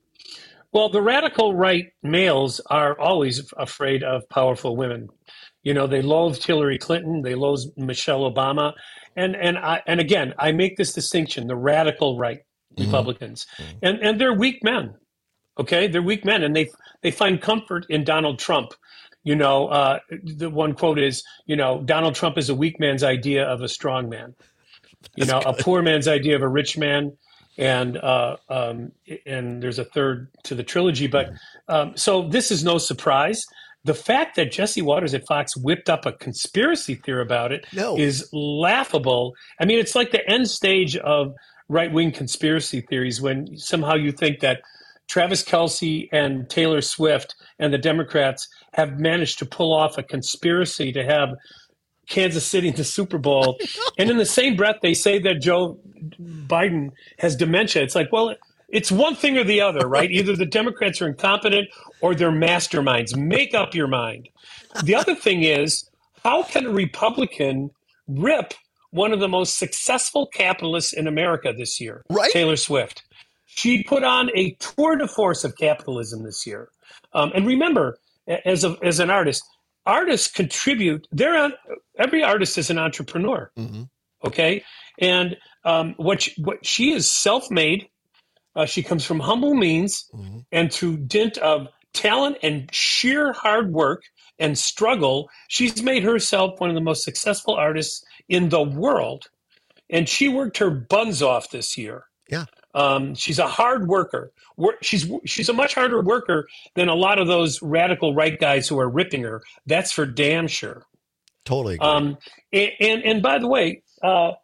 Well, the radical right males are always afraid of powerful women. You know, they loathed Hillary Clinton, they loathed Michelle Obama. And and I and again, I make this distinction, the radical right mm-hmm. Republicans. Mm-hmm. And and they're weak men. Okay? They're weak men, and they they find comfort in Donald Trump. You know, uh, the one quote is, you know, Donald Trump is a weak man's idea of a strong man. You know, a poor man's idea of a rich man, and uh, um, and there's a third to the trilogy. But um, so this is no surprise. The fact that Jesse Waters at Fox whipped up a conspiracy theory about it no. is laughable. I mean, it's like the end stage of right-wing conspiracy theories when somehow you think that Travis Kelce and Taylor Swift and the Democrats have managed to pull off a conspiracy to have Kansas City in the Super Bowl. And in the same breath, they say that Joe Biden has dementia. It's like, well, it's one thing or the other, right? Either the Democrats are incompetent or they're masterminds. Make up your mind. The other thing is, how can a Republican rip one of the most successful capitalists in America this year, right? Taylor Swift? She put on a tour de force of capitalism this year. Um, and remember, as a, as an artist, artists contribute. They're on, every artist is an entrepreneur, mm-hmm. okay? And um, what she, what she is self-made. Uh, she comes from humble means, mm-hmm. and through dint of talent and sheer hard work and struggle, she's made herself one of the most successful artists in the world. And she worked her buns off this year. Yeah. Um, she's a hard worker. She's she's a much harder worker than a lot of those radical right guys who are ripping her. That's for damn sure. Totally agree. Um, and, and and by the way, uh,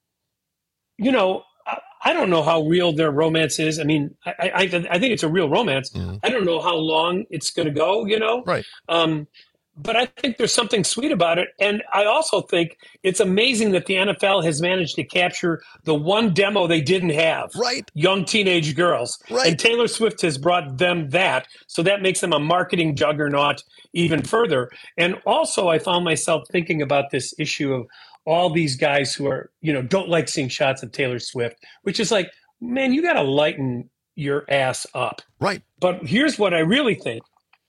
you know, I, I don't know how real their romance is. I mean, I I, I think it's a real romance. Mm-hmm. I don't know how long it's going to go. You know, right? Um, but I think there's something sweet about it. And I also think it's amazing that the N F L has managed to capture the one demo they didn't have. Right. Young teenage girls. Right. And Taylor Swift has brought them that. So that makes them a marketing juggernaut even further. And also I found myself thinking about this issue of all these guys who are, you know, don't like seeing shots of Taylor Swift, which is like, man, you got to lighten your ass up. Right. But here's what I really think.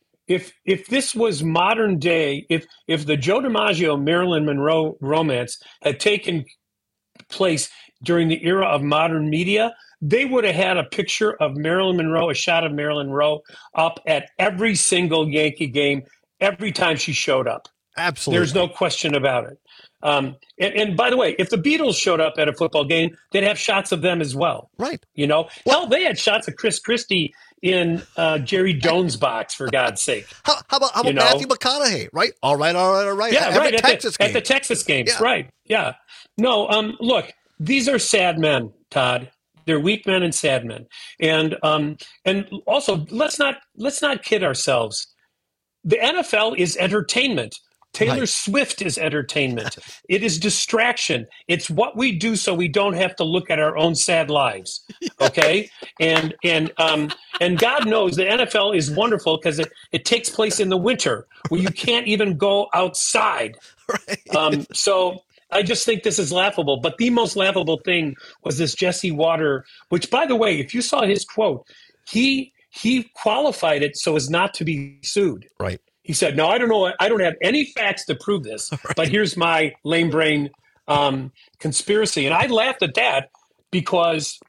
If if this was modern day, if if the Joe DiMaggio Marilyn Monroe romance had taken place during the era of modern media, they would have had a picture of Marilyn Monroe, a shot of Marilyn Monroe up at every single Yankee game, every time she showed up. Absolutely. There's no question about it. Um, and, and by the way, if the Beatles showed up at a football game, they'd have shots of them as well. Right. You know, well, hell, they had shots of Chris Christie in uh, Jerry Jones' box, for God's sake. How, how about, how about Matthew McConaughey, right? All right, all right, all right. Yeah, at right. The at, Texas the, game. at the Texas games, yeah. right. Yeah. No, um, look, these are sad men, Todd. They're weak men and sad men. And um, and also, let's not let's not kid ourselves. The N F L is entertainment. Taylor right. Swift is entertainment. It is distraction. It's what we do so we don't have to look at our own sad lives. Okay, and and um and God knows the N F L is wonderful because it, it takes place in the winter where you can't even go outside. Right. Um, so I just think this is laughable. But the most laughable thing was this Jesse Water, which, by the way, if you saw his quote, he he qualified it so as not to be sued. Right. He said, no, I don't know. I don't have any facts to prove this, right. but here's my lame brain um, conspiracy. And I laughed at that because,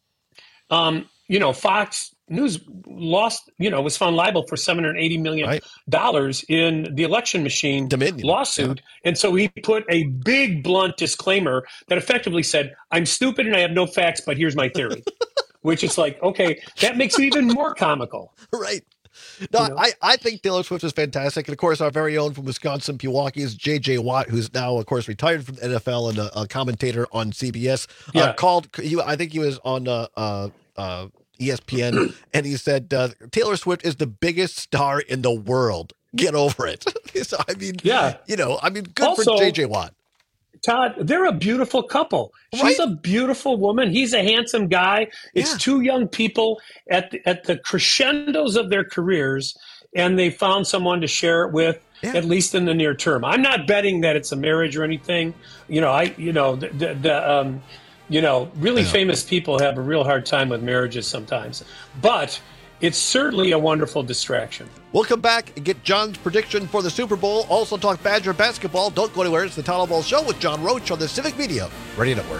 um, you know, Fox News lost, you know, was found liable for seven hundred eighty million dollars right. in the election machine Dominion. lawsuit. Yeah. And so he put a big, blunt disclaimer that effectively said, I'm stupid and I have no facts, but here's my theory, which is like, okay, that makes it even more comical. Right. No, you know? I, I think Taylor Swift is fantastic. And, of course, our very own from Wisconsin, Pewaukee, is J J Watt, who's now, of course, retired from the N F L and a, a commentator on C B S. Yeah. Uh, called, he, I think he was on uh, uh, uh, E S P N, and he said, uh, Taylor Swift is the biggest star in the world. Get over it. So, I mean, yeah. you know, I mean, good also, for J J Watt. Todd, they're a beautiful couple. She's right? a beautiful woman. He's a handsome guy. It's yeah. two young people at the, at the crescendos of their careers, and they found someone to share it with, yeah. at least in the near term. I'm not betting that it's a marriage or anything. You know, I, you know, the, the, the um, you know, really yeah. famous people have a real hard time with marriages sometimes, but it's certainly a wonderful distraction. We'll come back and get John's prediction for the Super Bowl. Also talk Badger basketball. Don't go anywhere. It's the Todd Ball Show with John Roach on the Civic Media Radio Network.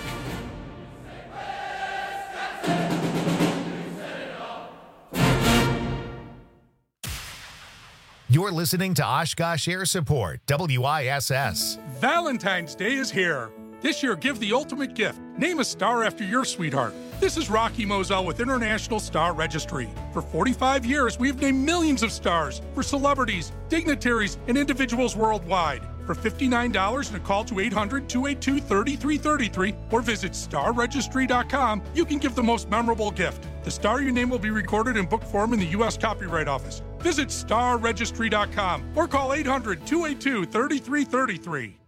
You're listening to Oshkosh Air Support, W I S S. Valentine's Day is here. This year, give the ultimate gift. Name a star after your sweetheart. This is Rocky Moselle with International Star Registry. For forty-five years, we've named millions of stars for celebrities, dignitaries, and individuals worldwide. For fifty-nine dollars and a call to eight hundred, two eight two, three three three three or visit star registry dot com, you can give the most memorable gift. The star your name will be recorded in book form in the U S Copyright Office. Visit star registry dot com or call eight hundred, two eight two, three three three three.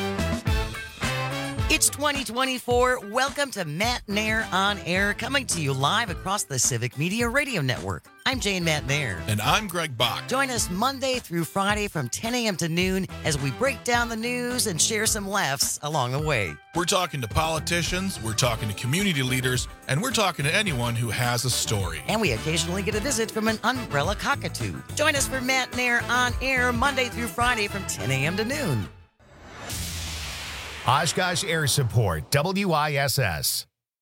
It's twenty twenty-four. Welcome to Matt Nair on Air, coming to you live across the Civic Media Radio Network. I'm Jane Matt Nair. And I'm Greg Bach. Join us Monday through Friday from ten a.m. to noon as we break down the news and share some laughs along the way. We're talking to politicians, we're talking to community leaders, and we're talking to anyone who has a story. And we occasionally get a visit from an umbrella cockatoo. Join us for Matt Nair on Air Monday through Friday from ten a.m. to noon. Oshkosh Air Support, W I S S.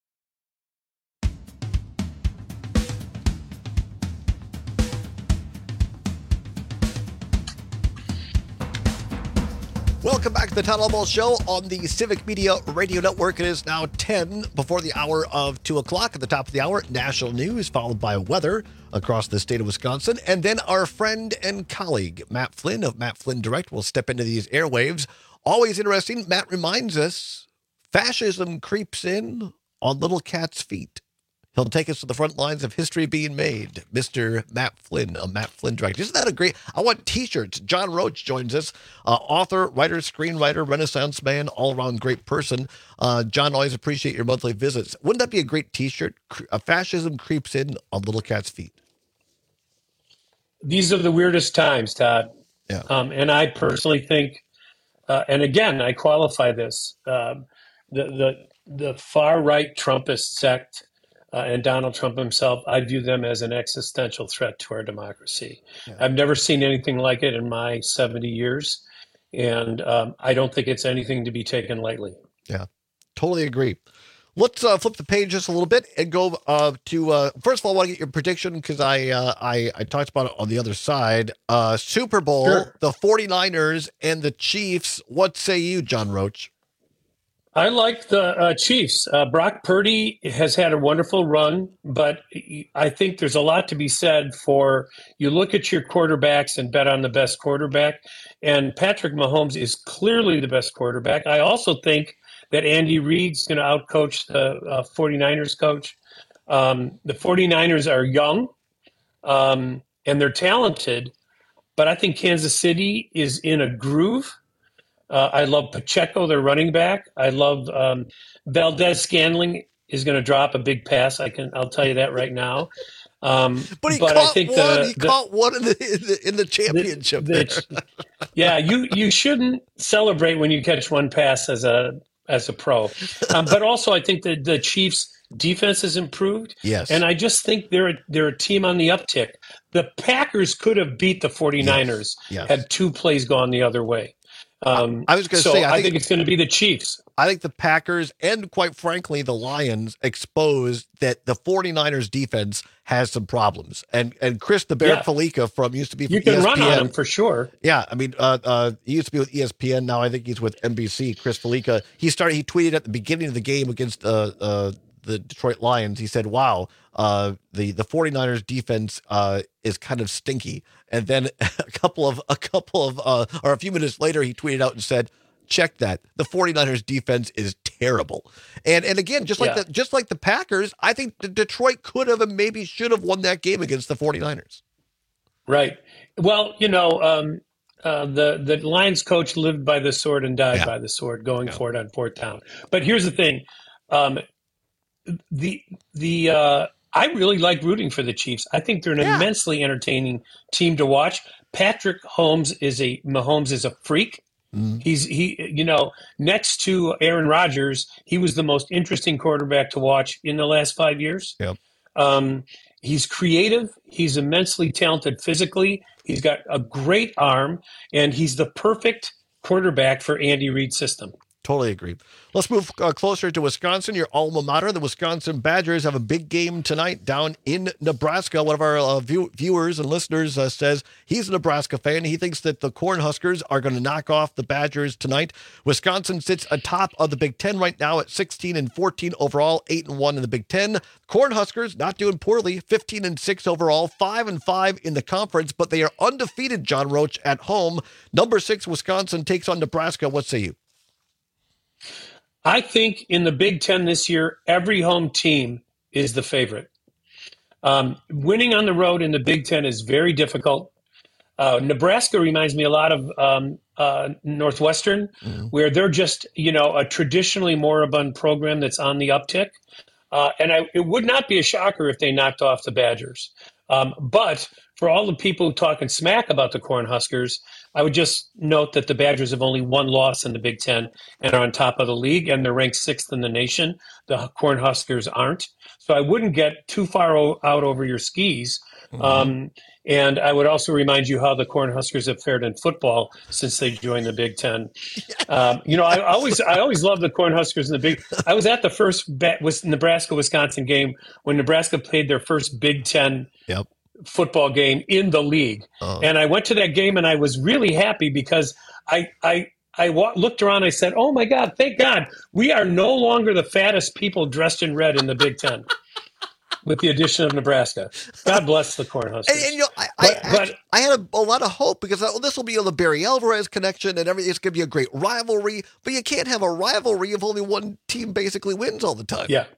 Welcome back to the Town Hall Ball Show on the Civic Media Radio Network. It is now ten before the hour of two o'clock. At the top of the hour, national news, followed by weather across the state of Wisconsin. And then our friend and colleague, Matt Flynn of Matt Flynn Direct, will step into these airwaves. Always interesting. Matt reminds us, fascism creeps in on little cats' feet. He'll take us to the front lines of history being made. Mister Matt Flynn of Matt Flynn Direct. Isn't that a great? I want T-shirts. John Roach joins us, uh, author, writer, screenwriter, Renaissance man, all-around great person. Uh, John, always appreciate your monthly visits. Wouldn't that be a great T-shirt? A fascism creeps in on little cats' feet. These are the weirdest times, Todd. Yeah. Um, and I personally think, uh, and again, I qualify this, um, the the the far right Trumpist sect. Uh, and Donald Trump himself, I view them as an existential threat to our democracy. Yeah. I've never seen anything like it in my seventy years, and um, I don't think it's anything to be taken lightly. Yeah, totally agree. Let's uh, flip the page just a little bit and go uh, to, uh, first of all, I want to get your prediction because I, uh, I I talked about it on the other side. Uh, Super Bowl, sure. The 49ers and the Chiefs. What say you, John Roach? I like the uh, Chiefs. Uh, Brock Purdy has had a wonderful run, but I think there's a lot to be said for you look at your quarterbacks and bet on the best quarterback. And Patrick Mahomes is clearly the best quarterback. I also think that Andy Reid's going to outcoach the uh, 49ers coach. Um, the 49ers are young um, and they're talented, but I think Kansas City is in a groove. Uh, I love Pacheco, their running back. I love um, Valdez-Scantling is going to drop a big pass. I can, I'll tell you that right now. Um, but he but caught I think one. the, he the, caught one in the in the, in the championship. The, the, yeah, you you shouldn't celebrate when you catch one pass as a as a pro. Um, but also, I think that the Chiefs' defense has improved. Yes, and I just think they're a, they're a team on the uptick. The Packers could have beat the 49ers yes. Yes. had two plays gone the other way. Um, I was going to so say, I I think, think it's going to be the Chiefs. I think the Packers and, quite frankly, the Lions exposed that the 49ers defense has some problems. And and Chris the Bear Yeah. Felica from used to be from You can E S P N. run on them for sure. Yeah, I mean, uh, uh, he used to be with E S P N. Now I think he's with N B C. Chris Felica. He started. He tweeted at the beginning of the game against uh, uh, the Detroit Lions. He said, "Wow, uh, the the 49ers defense uh, is kind of stinky." And then a couple of a couple of uh, or a few minutes later, he tweeted out and said, "Check that. The 49ers defense is terrible." And and again, just like Yeah. the just like the Packers, I think the Detroit could have and maybe should have won that game against the 49ers. Right. Well, you know, um, uh, the the Lions coach lived by the sword and died Yeah. by the sword, going for it on fourth down. But here's the thing: um, the the uh, I really like rooting for the Chiefs. I think they're an Yeah. immensely entertaining team to watch. Patrick Holmes is a Mahomes is a freak. Mm. He's he you know next to Aaron Rodgers, he was the most interesting quarterback to watch in the last five years. Yep. Um, he's creative. He's immensely talented physically. He's got a great arm, and he's the perfect quarterback for Andy Reid's system. Totally agree. Let's move uh, closer to Wisconsin, your alma mater. The Wisconsin Badgers have a big game tonight down in Nebraska. One of our uh, view- viewers and listeners uh, says he's a Nebraska fan. He thinks that the Cornhuskers are going to knock off the Badgers tonight. Wisconsin sits atop of the Big Ten right now at sixteen and fourteen overall, eight and one in the Big Ten. Cornhuskers not doing poorly, fifteen and six overall, five and five in the conference, but they are undefeated, John Roach, at home. Number six, Wisconsin takes on Nebraska. What say you? I think in the Big Ten this year, every home team is the favorite. Um, winning on the road in the Big Ten is very difficult. Uh, Nebraska reminds me a lot of um, uh, Northwestern, mm-hmm. where they're just, you know, a traditionally moribund program that's on the uptick. Uh, and I, it would not be a shocker if they knocked off the Badgers. Um, but for all the people talking smack about the Cornhuskers, I would just note that the Badgers have only one loss in the Big Ten and are on top of the league, and they're ranked sixth in the nation. The Cornhuskers aren't. So I wouldn't get too far o- out over your skis. Mm-hmm. Um, and I would also remind you how the Cornhuskers have fared in football since they joined the Big Ten. Um, you know, I always I always loved the Cornhuskers in the Big. I was at the first was Nebraska-Wisconsin game when Nebraska played their first Big Ten Yep. football game in the league. Oh. And I went to that game and I was really happy because I I I wa- looked around and I said, oh my God, thank God, we are no longer the fattest people dressed in red in the Big Ten with the addition of Nebraska. God bless the Cornhuskers. And, and you know, I, but, I, but, actually, I had a, a lot of hope because well, this will be the Barry Alvarez connection and everything. It's going to be a great rivalry, but you can't have a rivalry if only one team basically wins all the time. Yeah.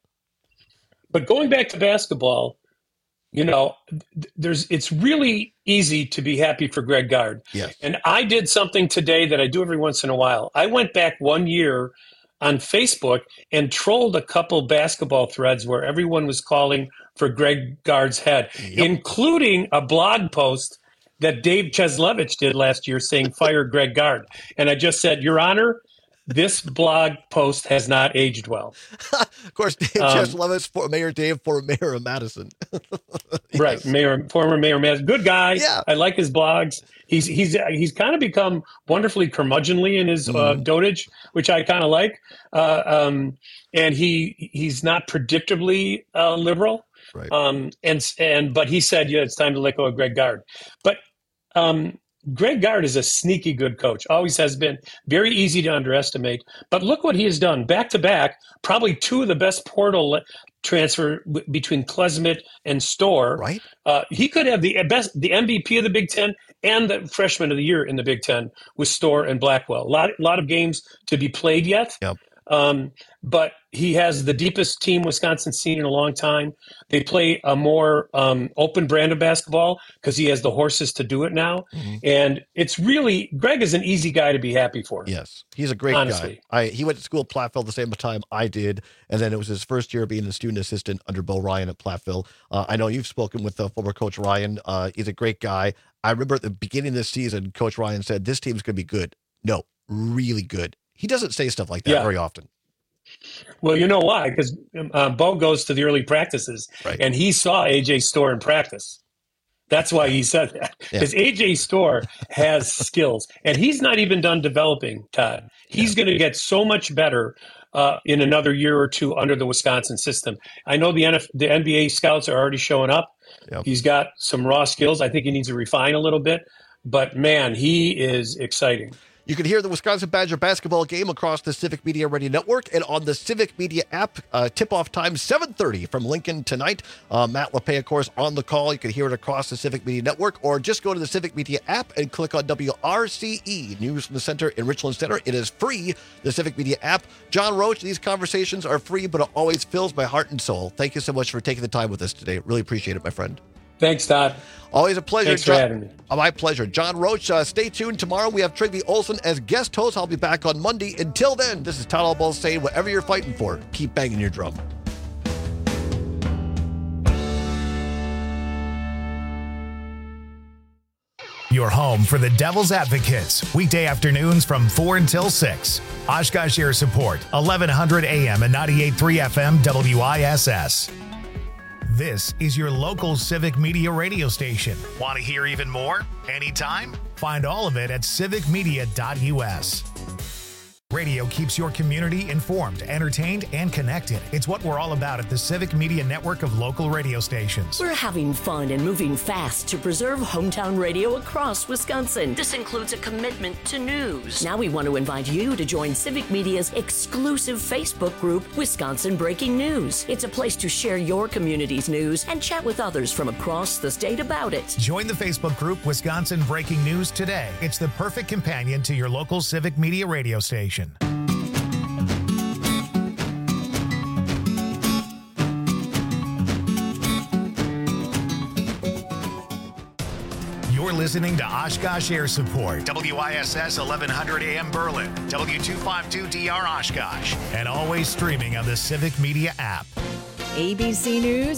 But going back to basketball, you know, there's it's really easy to be happy for Greg Gard. Yes. And I did something today that I do every once in a while. I went back one year on Facebook and trolled a couple basketball threads where everyone was calling for Greg Gard's head, yep. including a blog post that Dave Cheslevich did last year saying, fire Greg Gard. And I just said, Your Honor, this blog post has not aged well. Of course, Dave um, Cheslevich, for Mayor Dave, for Mayor of Madison. Yes. Right, Mayor, former Mayor Madison. Good guy. Yeah. I like his blogs. He's he's he's kind of become wonderfully curmudgeonly in his mm-hmm. uh, dotage, which I kind of like. Uh, um, and he he's not predictably uh, liberal. Right. Um, and and but he said, yeah, it's time to let go of Greg Gard. But um, Greg Gard is a sneaky good coach, always has been, very easy to underestimate. But look what he has done. Back to back, probably two of the best portal le- transfer w- between Klesmit and Storr. Right. Uh, he could have the best, the M V P of the Big Ten and the freshman of the year in the Big Ten with Storr and Blackwell. A lot, lot of games to be played yet. Yep. Um, but he has the deepest team Wisconsin's seen in a long time. They play a more um, open brand of basketball because he has the horses to do it now. Mm-hmm. And it's really, Greg is an easy guy to be happy for. Yes, he's a great honestly. guy. I, he went to school at Platteville the same time I did, and then it was his first year being a student assistant under Bo Ryan at Platteville. Uh, I know you've spoken with uh, former Coach Ryan. Uh, he's a great guy. I remember at the beginning of this season, Coach Ryan said, this team's going to be good. No, really good. He doesn't say stuff like that yeah. very often. Well, you know why? Because uh, Bo goes to the early practices, right. and he saw A J Storr in practice. That's why he said that. Because yeah. A J Storr has skills, and he's not even done developing, Todd. He's yeah. going to get so much better uh, in another year or two under the Wisconsin system. I know the N F- the N B A scouts are already showing up. Yep. He's got some raw skills. I think he needs to refine a little bit. But, man, he is exciting. You can hear the Wisconsin Badger basketball game across the Civic Media Radio Network and on the Civic Media app. Uh, tip-off time, seven thirty from Lincoln tonight. Uh, Matt LePay, of course, on the call. You can hear it across the Civic Media Network, or just go to the Civic Media app and click on W R C E, News from the Center in Richland Center. It is free, the Civic Media app. John Roach, these conversations are free, but it always fills my heart and soul. Thank you so much for taking the time with us today. Really appreciate it, my friend. Thanks, Todd. Always a pleasure. Thanks John, for having me. Oh, my pleasure. John Roach, uh, stay tuned. Tomorrow we have Trygve Olsen as guest host. I'll be back on Monday. Until then, this is Todd Allball saying, whatever you're fighting for, keep banging your drum. Your home for the Devil's Advocates, weekday afternoons from four until six. Oshkosh Air Support, eleven hundred A M and ninety-eight point three F M W I S S. This is your local Civic Media radio station. Want to hear even more? Anytime? Find all of it at civic media dot U S. Radio keeps your community informed, entertained, and connected. It's what we're all about at the Civic Media Network of local radio stations. We're having fun and moving fast to preserve hometown radio across Wisconsin. This includes a commitment to news. Now we want to invite you to join Civic Media's exclusive Facebook group, Wisconsin Breaking News. It's a place to share your community's news and chat with others from across the state about it. Join the Facebook group Wisconsin Breaking News today. It's the perfect companion to your local Civic Media radio station. You're listening to Oshkosh Air Support, W I S S eleven hundred A M Berlin, W two fifty-two D R Oshkosh, and always streaming on the Civic Media app. A B C News